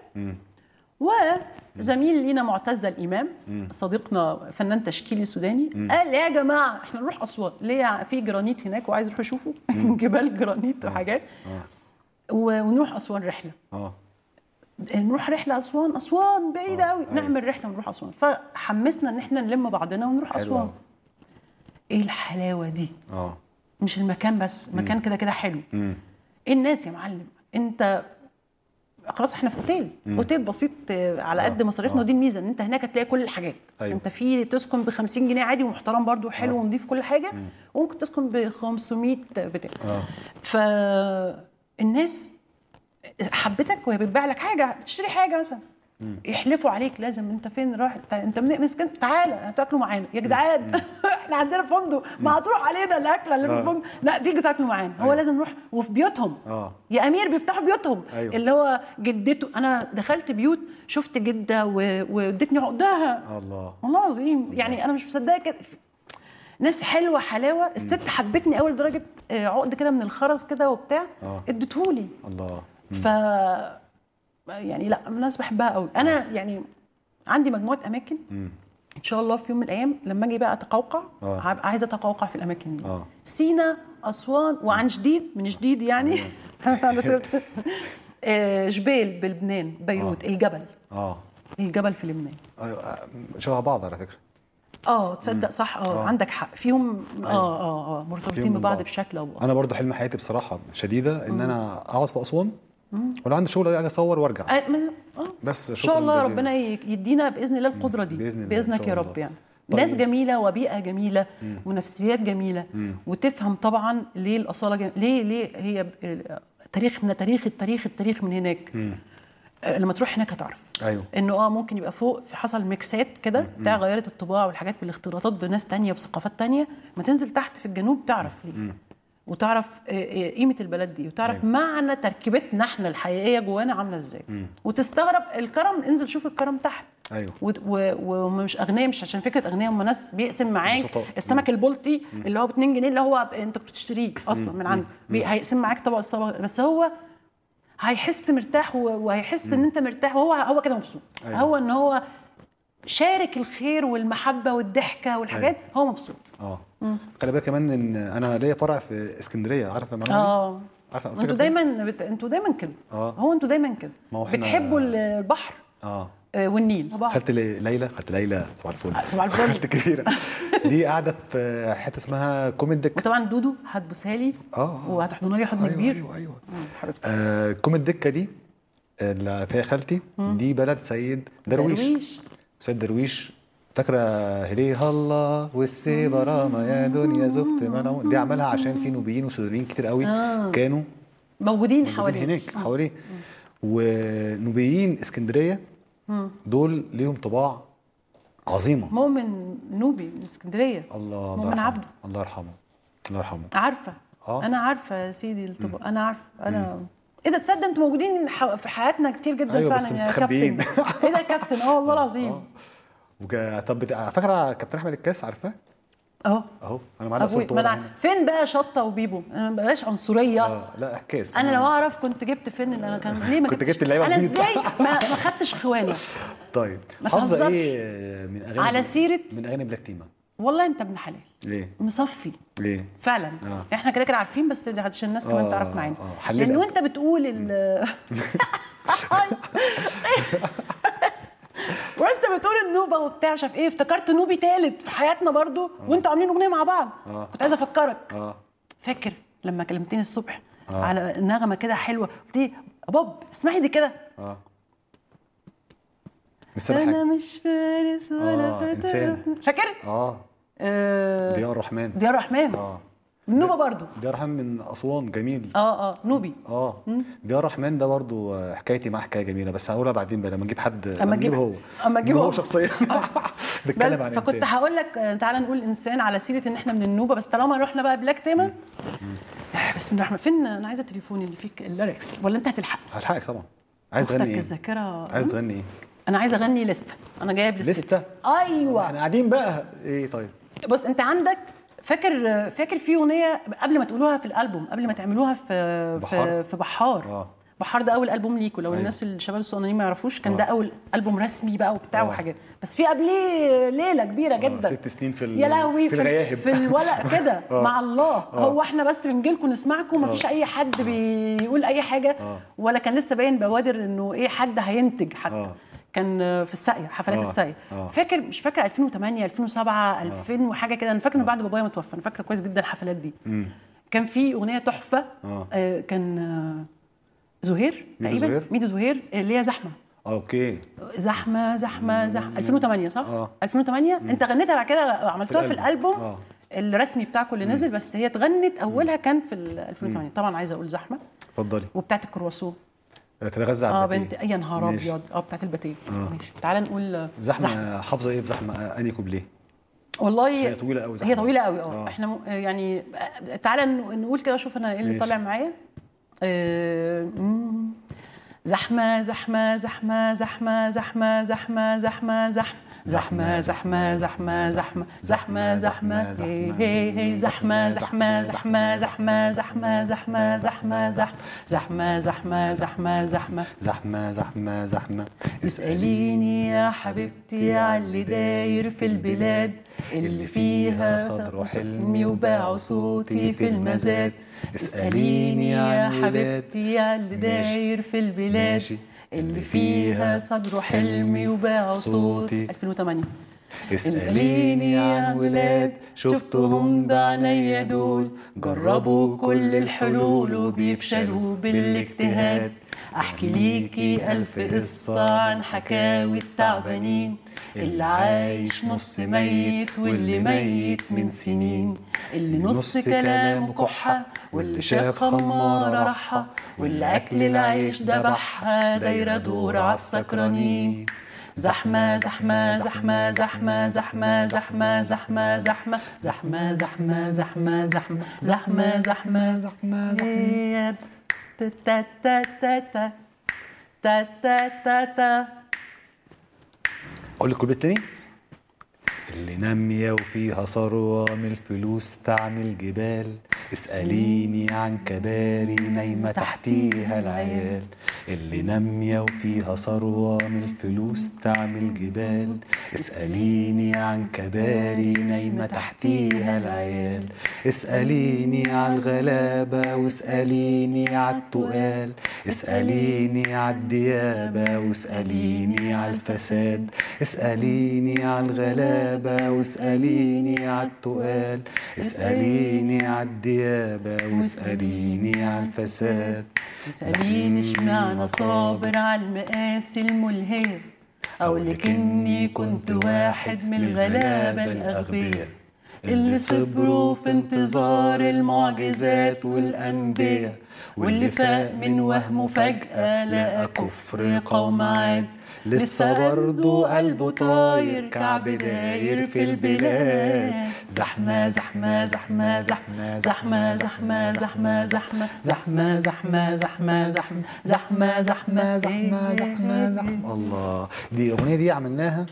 وزميل لينا معتز الامام صديقنا فنان تشكيلي سوداني قال يا جماعه احنا نروح اسوان ليه؟ في جرانيت هناك وعايز اروح اشوفه. جبال جرانيت وحاجات. ونروح اسوان رحله. نروح رحله اسوان بعيده قوي. نعمل رحله ونروح اسوان. فحمسنا ان احنا نلم بعضنا ونروح اسوان. ايه الحلاوه دي؟ مش المكان بس، مكان كده كده حلو. الناس يا معلم، انت خلاص احنا في اوتيل بسيط على قد مصاريفنا. ودي الميزه ان انت هناك هتلاقي كل الحاجات. أيوة. انت في تسكن ب 50 جنيه عادي ومحترم برضو وحلو ونضيف كل حاجه. وممكن تسكن ب 500 بتاع. فالناس حبتك وهي بتبيع لك حاجه، بتشتري حاجه مثلا يحلفوا عليك لازم انت فين رايح، انت من اسكندريه تعالى هتاكلوا معانا يا جدعان. احنا عندنا فندق، ما هتروح علينا الاكله اللي في الفندق، لا تيجوا تاكلوا معانا. هو لازم نروح وفي بيوتهم. يا امير بيفتحوا بيوتهم. اللي هو جدته، انا دخلت بيوت شفت جده وادتني عقدها. والله العظيم يعني انا مش مصدقه كده. ناس حلوه حلاوه. الست حبتني اول درجه عقد كده من الخرز كده وبتاع اديتهولي. ف يعني لا الناس بحبها قوي. انا يعني عندي مجموعه اماكن ان شاء الله في يوم من الايام لما اجي بقى اتقوقع هبقى عايزه اتقوقع في الاماكن دي. سينا، اسوان، وعن جديد من جديد يعني. جبيل بلبنان، بيروت. الجبل. الجبل في لبنان. شبه بعض على فكره. تصدق صح. عندك حق فيهم. مرتبطين ببعض بشكل او باخر. انا برضو حلم حياتي بصراحه شديده ان انا اقعد في اسوان ولو عندي شغل اجي اصور وارجع. بس ان شاء الله ربنا يدينا باذن الله القدره دي. باذنك يا رب يعني. طيب. ناس جميله وبيئه جميله ونفسيات جميله وتفهم طبعا ليه الاصاله ليه هي التاريخ من هناك. لما تروح هناك هتعرف. ايوه انه ممكن يبقى فوق في حصل ميكسات كده بتاع غيرت الطباع والحاجات بالاختلاطات بناس تانية بثقافات تانية. ما تنزل تحت في الجنوب تعرف ليه. وتعرف قيمه البلد دي وتعرف معنى تركيبتنا احنا الحقيقيه جوانا عامله ازاي. وتستغرب الكرم. انزل شوف الكرم تحت. ايوه ومش اغنياء، مش عشان فكره اغنياء، هم ناس بيقسم معاك السمك البلطي اللي هو ب 2 جنيه اللي هو انت كنت بتشتريه اصلا من عنده. هيقسم معاك طبق الصبغ بس هو هيحس مرتاح وهيحس ان انت مرتاح وهو كده مبسوط. هو ان هو شارك الخير والمحبه والضحكه والحاجات. هو مبسوط. خلي بالك كمان ان انا ليا فرع في اسكندريه. عارفه المعلومه دي؟ عارفه انتوا دايما كده. هو انتوا دايما كده بتحبوا البحر والنيل. خدت ليلى صباح الفل. صباح الفل. خدت كبيره دي قاعده في حته اسمها كوم الدكه. وطبعا دودو هتبوسها لي وهتحضنها لي حضن كبير. ايوه حبيبتي. كوم الدكه دي اللي فيها خالتي دي بلد سيد درويش. سيد درويش. فاكره هليه الله والسيبراما يا دنيا زفت منعو. دي عملها عشان في نوبيين وسودانيين كتير قوي كانوا موجودين حواليه هناك حواليه. ونوبيين اسكندريه دول ليهم طباع عظيمه. مؤمن نوبي من اسكندريه. الله مؤمن عبده. الله يرحمه. الله يرحمه. عارفه. انا عارفه يا سيدي انا عارفه. انا ايه ده، تصدق انتوا موجودين في حياتنا كتير جدا. أيوة فعلا بس يا مستخبيين. كابتن. ايه ده يا كابتن؟ والله العظيم. طب فاكره كابتن احمد الكاس؟ عارفاه؟ اهو انا معايا صورته. فين بقى شطه وبيبو؟ انا ما بقاش عنصريه. لا الكاس انا لو اعرف كنت جبت فين اللي انا كان ليه ما كنت جبت اللعيبه. انا ازاي ما خدتش خوانه. طيب حافظه ايه من اغاني على سيره من اغاني بلاك تيما؟ والله انت ابن حلال. ليه؟ مصفي. ليه؟ فعلا. احنا كده عارفين، بس عشان الناس كمان تعرف معانا. لان وانت بتقول وانت بتقول النوبه وبتاع مش عارف ايه، افتكرت نوبي تالت في حياتنا برضو. وانتوا عاملين اغنيه مع بعض. كنت عايزه افكرك. فاكر لما كلمتني الصبح على نغمه كده حلوه، قلت لي بوب اسمعي دي كده. انا مش فارس ولا فتى. فاكر؟ ضياء الرحمن. ضياء الرحمن. من نوبه برضو. ضياء الرحمن من اسوان. جميل. نوبي. ضياء الرحمن ده برضو حكايتي معاه حكايه جميله، بس هقولها بعدين بقى لما نجيب حد. اما نجيبه هو شخصيا. بس فكنت هقول لك تعالى نقول انسان على سيره ان احنا من النوبه، بس طالما رحنا بقى بلاك تيما. بسم الله الرحمن. فين؟ انا عايزه تليفوني اللي فيك الليركس، ولا انت هتلحق؟ هلحقك طبعا. عايز تغني ايه؟ الذاكره. عايز تغني ايه؟ انا عايزه اغني لسته. انا جايب لسته. ايوه احنا قاعدين بقى. ايه طيب؟ بص انت عندك فاكر في اغنيه قبل ما تقولوها في الالبوم، قبل ما تعملوها في بحار. بحار ده اول البوم ليكوا. لو الناس الشباب الصغيرين ما يعرفوش، كان ده اول البوم رسمي بقى وبتاع وحاجات. بس في قبليه ليله كبيره جدا. 6 سنين في يا لهوي في الغياهب في الولق كده. مع الله. هو احنا بس بنجي لكم نسمعكم، مفيش اي حد بيقول اي حاجه. ولا كان لسه باين بوادر انه ايه حد هينتج حتى. كان في الساقيه، حفلات الساقيه. فاكر مش فاكره 2008 2007 2000 وحاجه كده. انا فاكره انه بعد بابايا ما توفى. انا فاكره كويس جدا الحفلات دي. كان في اغنيه تحفه. كان زهير تقريبا. ميدو زهير اللي هي زحمه. اوكي. زحمه 2008 صح؟ 2008. انت غنيتها بعد كده عملتوها في الالبوم الرسمي بتاعكم اللي نزل. بس هي اتغنت اولها كان في 2008. طبعا عايزه اقول زحمه. اتفضلي. وبتاعت الكرواسون. تتغذى على بنت يا نهار ابيض. بتاعت الباتيه. ماشي تعالى نقول زحمه. حافظه ايه في زحمه؟ انهي كوبليه؟ والله هي طويله قوي. هي طويله قوي. احنا يعني تعالى نقول كده. شوف انا ايه اللي طالع معايا. زحمه زحمه زحمه زحمه زحمه زحمه زحمه زحمه زحمه زحمه زحمه زحمه زحمه هي زحمه زحمه زحمه زحمه زحمه زحمه زحمه زحمه زحمه زحمه زحمه زحمه زحمه زحمه. اسأليني يا حبيبتي على اللي داير في البلاد اللي فيها صدر حلمي وباع صوتي في المزاد. اسأليني يا حبيبتي على اللي داير في البلاد اللي فيها صدر حلمي وباع صوتي. 2008. اسأليني عن ولاد شفتهم بعينيا دول جربوا كل الحلول وبيفشلوا بالاجتهاد. احكي ليكي 1000 قصة عن حكاوي التعبانين اللي عايش نص ميت واللي ميت من سنين، اللي نص كلامه كحة واللي شاف خمارة رحة واللي أكل العيش دبحها دايرة دور عالسكرانين. زحمة زحمة زحمة زحمة زحمة زحمة زحمة زحمة زحمة زحمة زحمة زحمة زحمة زحمة زحمة زحمة تا تا تا تا تا تا تا تا. اقول لك الكوبليه التاني. اللي نامية وفيها ثروة من الفلوس تعمل جبال. اسأليني عن كباري نايمة تحتيها العيال. اللي نامية وفيها ثروة من الفلوس تعمل جبال. اسأليني عن كباري نايمة تحتيها العيال. اسأليني عن الغلابة واسأليني عن التقال. اسأليني عن الديابة واسأليني عن الفساد. اسأليني عن الغلابة واسأليني عن التقال. اسأليني عن الديابة واسأليني عن الفساد. اسأليني اشمعنى صابر على المقاس الملهية أو لكني كنت واحد من الغلابة الأغبياء. اللي صبروا في انتظار المعجزات والأنبياء، واللي فاق من وهمه فجأة لقى كفر قوم عاد، لسه برضه قلبه طاير كعب داير في البلاد. زحمة زحمة زحمة زحمة زحمة زحمة زحمة زحمة زحمة زحمة زحمة زحمة زحمة زحمة زحمة زحمة. الله، دي الأغنية دي عملناها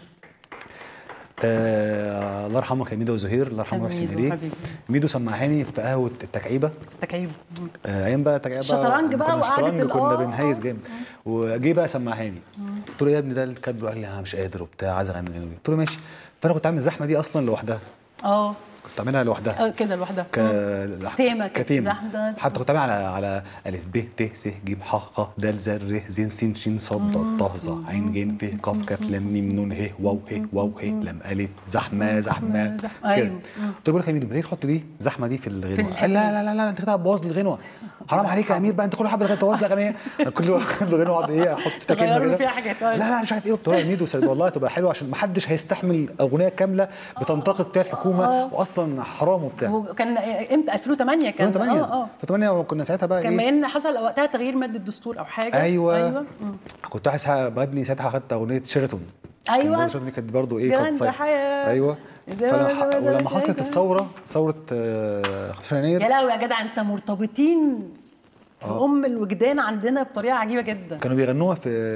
الله يرحمه كان ميدو وزهير، الله يرحمه ويحسن اليه. ميدو سمعهاني في قهوه التكعيبه. ايام بقى التكعيبه شطرنج بقى وقعدة كنا بنهيس جامد. وجي بقى سمعهاني، قلت له يا ابني ده الكاتب قال لي انا مش قادر وبتاع عايز اغني. قلت له ماشي. فانا كنت عامل الزحمه دي اصلا لوحدها. كنت عاملها لوحدها كده لوحدها تيمه كتيمه. حتى كنت عامل على الف ب ت س ج ح ق د ز ر ز س ش ص ض ط ظ ع ج ف ق ك ل م ن ه واو ه واو ه لم الف زحمه زحمه كده. قلت له يا ميدو ما تيجي تحط دي زحمه دي في الغنوه. قال لا لا لا لا انت كده هتبوظ لي الغنوه، حرام عليك يا امير بقى انت كل حبه لغايه تبوظ لي اغنيه. كل غنوه اقعد ايه احط كلمه كده. لا لا مش عارف ايه. قلت له يا ميدو والله تبقى حلوه عشان ما حدش هيستحمل اغنيه كامله بتنتقد فيها الحكومه واصلا حرام وبتاع. وكان امتى 2008 كان 2008 كنا ساعتها بقى كان ان حصل وقتها تغيير ماده الدستور او حاجه. ايوه. كنت عايز بغني ساعتها، خدت اغنيه شيراتون. شيراتون دي كانت برضه ايه كانت ايوه. ولما حصلت ثوره 15 يناير يا لهوي يا جدع انت مرتبطين في الوجدان عندنا بطريقه عجيبه جدا. كانوا بيغنوها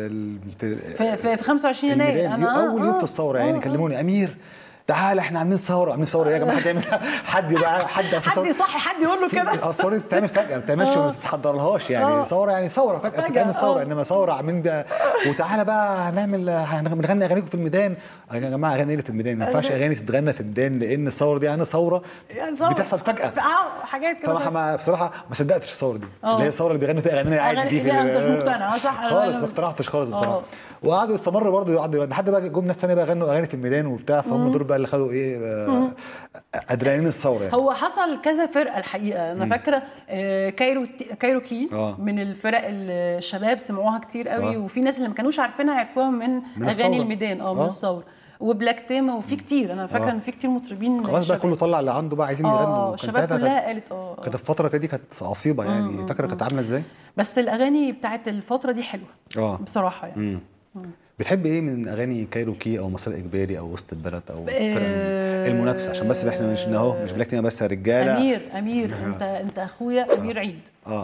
في 25 يناير اول يوم في الثوره. يعني كلموني امير تعال احنا عاملين ثوره يا جماعه. حد يعمل حد يبقى حد يصحي حد يقول له كده. الثوره بتتعمل فجاه، ما بتعملش ما تتحضرلهاش يعني. ثوره يعني ثوره فجاه بتتعمل ثوره. انما ثوره عاملين بقى وتعالى بقى هنغني اغانيكم في الميدان. يا جماعه اغاني ايه في الميدان؟ ما ينفعش اغاني تتغنى في الميدان لان الثوره دي يعني ثوره بتحصل فجاه. حاجات كده. فانا بصراحه ما صدقتش الثوره دي اللي هي الثوره اللي بيغنوا فيها اغاني عادي دي. انت مش مقتنع صح؟ خالص ما اقتنعتش خالص بصراحه. وقعدوا يستمروا برضه لحد بقى جم ناس ثانيه بقى غنوا اغاني في الميدان وبتاع. فهم دول بقى اللي خدوا ايه ادرينالين الثوره يعني. هو حصل كذا فرقه الحقيقه. انا فاكره كايروكي من الفرق الشباب سمعوها كتير قوي. وفي ناس اللي ما كانوش عارفينها عرفوها من اغاني الميدان من الثوره. وبلاك تيما وفي كتير. انا فاكره ان في كتير مطربين خلاص بقى كله طلع اللي عنده بقى عايزين يغنوا. الشباب كلها قالت كانت الفتره دي كانت عصيبه يعني. فاكره كانت عامله ازاي؟ بس الاغاني بتاعت الفتره دي حلوه بصراحه يعني. بتحب ايه من اغاني كايروكي او مسار اجباري او وسط البلد او المنافسه؟ عشان بس احنا مش بلاك تيما بس رجاله. امير انت اخويا امير عيد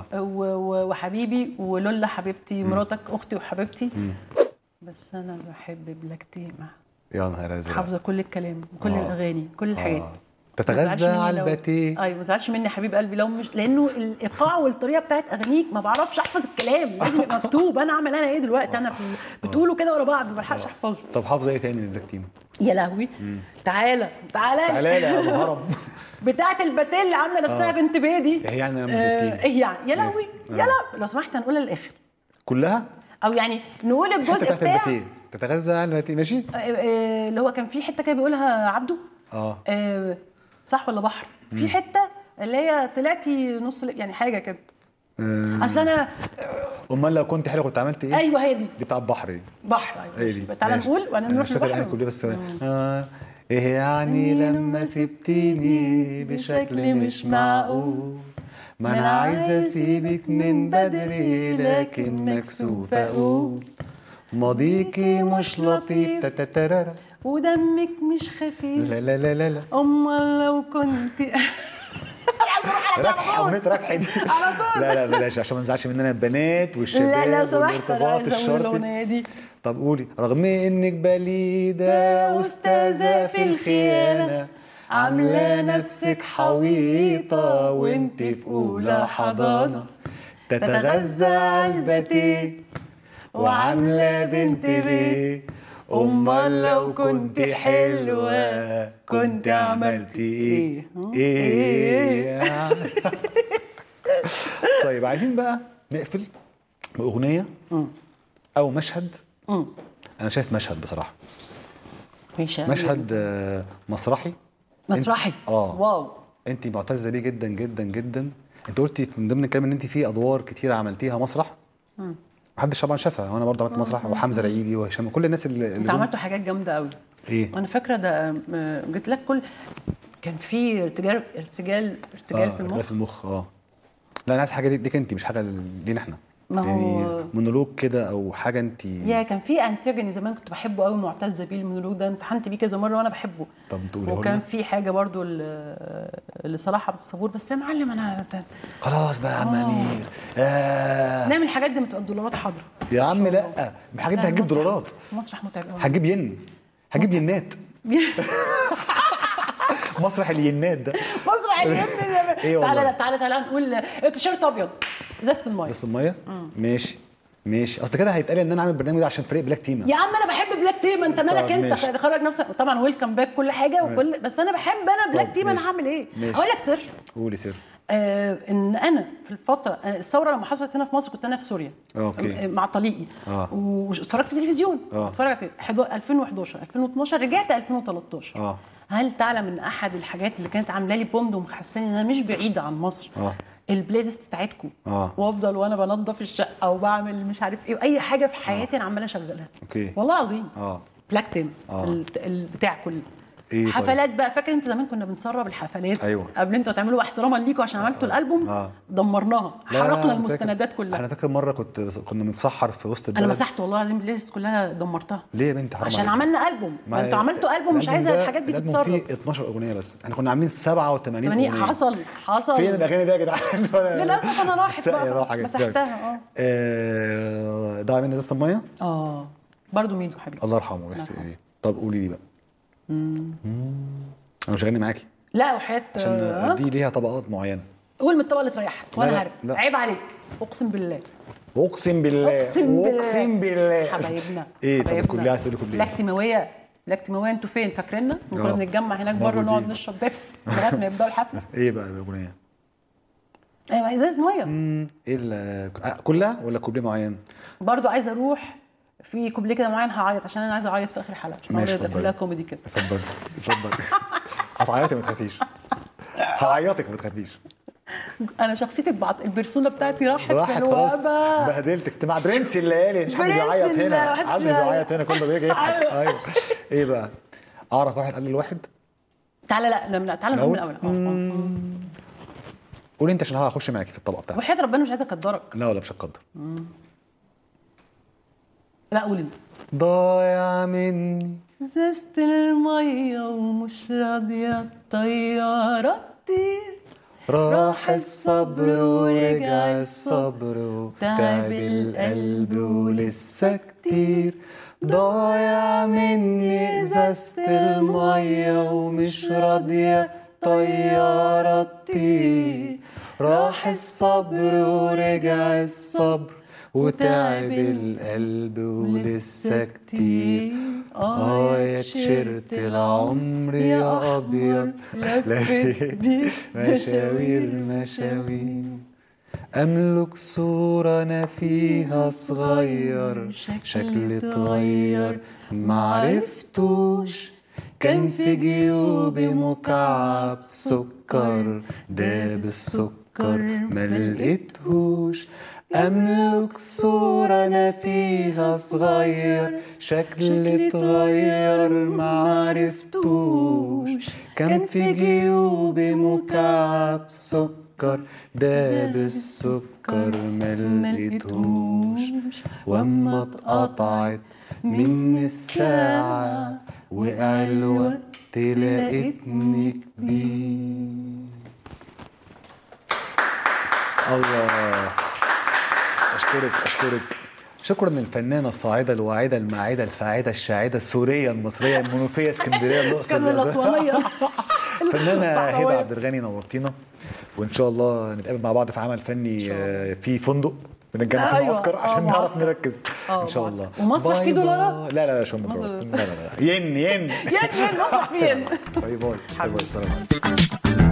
وحبيبي ولولا حبيبتي مراتك اختي وحبيبتي. بس انا بحب بلاك تيما. يا نهار ازرق. حافظه كل الكلام كل الاغاني كل الحاجات. تتغذى على الباتيه. ايوه ما تزعلش مني يا حبيب قلبي لو مش لانه الايقاع والطريقه بتاعت اغانيك ما بعرفش احفظ الكلام. لازم يبقى مكتوب. انا ايه دلوقتي انا بتقولوا كده ورا بعض ما بلحقش احفظه. طب حافظه ايه تاني لبلاك تيما؟ يا لهوي تعالى يا ابو هرم بتاعت الباتيه اللي عامله نفسها بنت بيدي. ايه يعني لما 60 ايه يعني يا لهوي لو سمحت هنقولها للاخر كلها او يعني نقول الجزء بتاع تتغذى على الباتيه. ماشي. اللي هو كان في حته كده بيقولها عبده صح ولا بحر؟ في حته اللي هي طلعتي نص يعني حاجه كده. اصل انا امال لو كنت حلوه كنت عملت ايه؟ ايوه هي دي بتاع البحر دي. ايوه تعالى نقول وانا نروح للبحر. يعني كل بس ايه يعني لما سبتيني بشكل مش معقول. ما انا عايزه اسيبك من بدري لكن مكسوف اقول ماضيكي مش لطيف تتترر ودمك مش خفيف. لا لا لا لا لا. امال لو كنت ركحه دي. لا بلاش عشان ما نزعلش مننا البنات والشباب. لا لو سمحت والارتباط الشرطي. طب قولي رغم انك بليده استاذه في الخيانه عامله نفسك حويطه وانت في اولى حضانه تتغذى على الباتيه وعامله بنت بيه. امال لو كنت حلوه كنت عملتي ايه؟ طيب عايزين بقى نقفل باغنيه او مشهد. انا شايف مشهد بصراحه مشهد مسرحي. واو. انت معتزه بيه جدا جدا جدا. انت قلتي من ضمن الكلام ان انت في ادوار كتيره عملتيها مسرح. محدش طبعا شافها وانا برضه عملت مسرح وحمزه العيدي وهشام كل الناس اللي انت عملتوا حاجات جامده قوي. ايه؟ وانا فاكره ده جيت لك كان في ارتجال في المخ. في المخ. لا انا عايز حاجه ليك انت، مش حاجه لينا احنا. ما هو مونولوج كده او حاجه انت. كان في انتاجوني زمان كنت بحبه قوي، معتزه بيه المونولوج ده، امتحنت بيه كذا مره وانا بحبه. طب تقولي. وكان في حاجه برضو لصلاح عبد الصبور، بس يا معلم انا خلاص بقى يا عم امير. نعمل الحاجات دي بتبقى دولارات حاضره يا عم. لا الحاجات دي هتجيب دولارات. مسرح متعب قوي. هتجيب ينات. مسرح الينات ده. مسرح الينات. ايه تعالى نقول تيشيرت ابيض، ازازه الميه. ماشي اصل كده هيتقال ان انا عامل برنامج ده عشان فريق بلاك تيما. يا عم انا بحب بلاك تيما، انت مالك انت؟ خرج نفسك طبعا، ويلكم باك كل حاجه وكل، بس انا بحب بلاك تيما. انا هعمل ايه؟ هقول لك سر. قولي سر. ان انا في الفتره الثوره لما حصلت هنا في مصر كنت انا في سوريا. اوكي. مع طليقي. واتفرجت تلفزيون. اتفرجت 2011 2012 رجعت 2013. هل تعلم ان احد الحاجات اللي كانت عامله لي بوند ومحسساني ان انا مش بعيده عن مصر البلاي ليست بتاعتكم؟ وافضل وانا بنظف الشقه وبعمل مش عارف ايه، واي حاجه في حياتي انا عماله اشغلها. اوكي. والله العظيم. بلاك تيم. البتاع كله. إيه حفلات طيب. بقى فاكر انت زمان كنا بنسرب الحفلات؟ أيوة. قبل انتوا تعملوا احتراما ليكوا عشان عملتوا الالبوم. دمرناها، حرقنا المستندات كلها. انا فاكر مره كنا بنتسحر في وسط البلد. انا مسحت والله العظيم البلاي ليست كلها، دمرتها. ليه يا بنتي؟ حرام عشان عملنا البوم. انتوا عملتوا البوم مش عايزه الحاجات دي تتسرب. فيه 12 اغنيه بس، احنا كنا عاملين 87 اغنيه. حصل فين الاغاني دي يا جدعان؟ للاسف انا راحت بقى مسحتها. ضاع مني ازازه الميه. برضه ميدو حبيبي الله يرحمه ويحسن اليه. طب قولي لي بقى. انا مش هغني معاكي. لا وحياه عشان دي ليها طبقات معينه. قول من الطبقه اللي تريحك وانا عارف. عيب عليك. اقسم بالله حبايبنا. ايه طب الكليه عايز تقولي كليه؟ بلاك تيماويه انتوا فين؟ فاكريننا؟ كنا بنتجمع هناك بره نقعد نشرب بيبس لغايه ما يبداوا الحفله. ايه بقى الاغنيه؟ ايوه ازازه ميه. ايه كلها ولا كوبليه معين؟ برضو عايزه اروح في كوبليه كده معين هعيط عشان انا عايزه اعيط في اخر الحلقه عشان ده كلها كوميدي كده. اتفضلي هتعيطي ما تخافيش. هعيطك ما تخافيش. انا شخصيتي البرسونا بتاعتي راحت خلاص بهدلتك. مع برنس الليالي مش حد بيعيط هنا. حد بيعيط هنا كله بيجي يضحك. ايوه. ايه بقى؟ اعرف واحد قال لي الواحد. تعالى نقول من الاول. قولي انت عشان هخش معاكي في الطبقه بتاعتك. وحياة ربنا مش عايزه اقدرك. لا ولا مش هقدر. لا قول انت. ضايع مني ازازة الميه ومش راضيه الطياره تطير، راح الصبر ورجع الصبر وتعب القلب ولسه كتير. ضايع مني ازازة الميه ومش راضيه طياره تطير، راح الصبر ورجع الصبر وتعب القلب ولسه كتير. يا تيشيرت العمر يا ابيض لفيت مشاوير املك صورة انا فيها صغير، شكلي اتغير معرفتوش، كان في جيوبي مكعب سكر، داب السكر ملقتهوش. أملك صورة أنا فيها صغير، شكلي اتغير معرفتوش، كان في جيوبي مكعب سكر، داب السكر ملقتهوش. واما اتقطعت مني الساعة وقع الوقت لقيتني كبير. الله. أشكرك شكرا للفنانة الصاعدة الواعدة الماعدة الفاعدة الشاعدة السورية المصرية المنوفية اسكندرية الأقصر الأسوانية الفنانة هبة عبد الغني. نورتينا، وإن شاء الله نتقابل مع بعض في عمل فني في فندق بنتجمع في معسكر عشان نعرف نركز إن شاء الله. ومسرح فيه دولارات؟ لا شو دولارات. لا ين مسرح فيه ين. باي باي. سلام عليكم.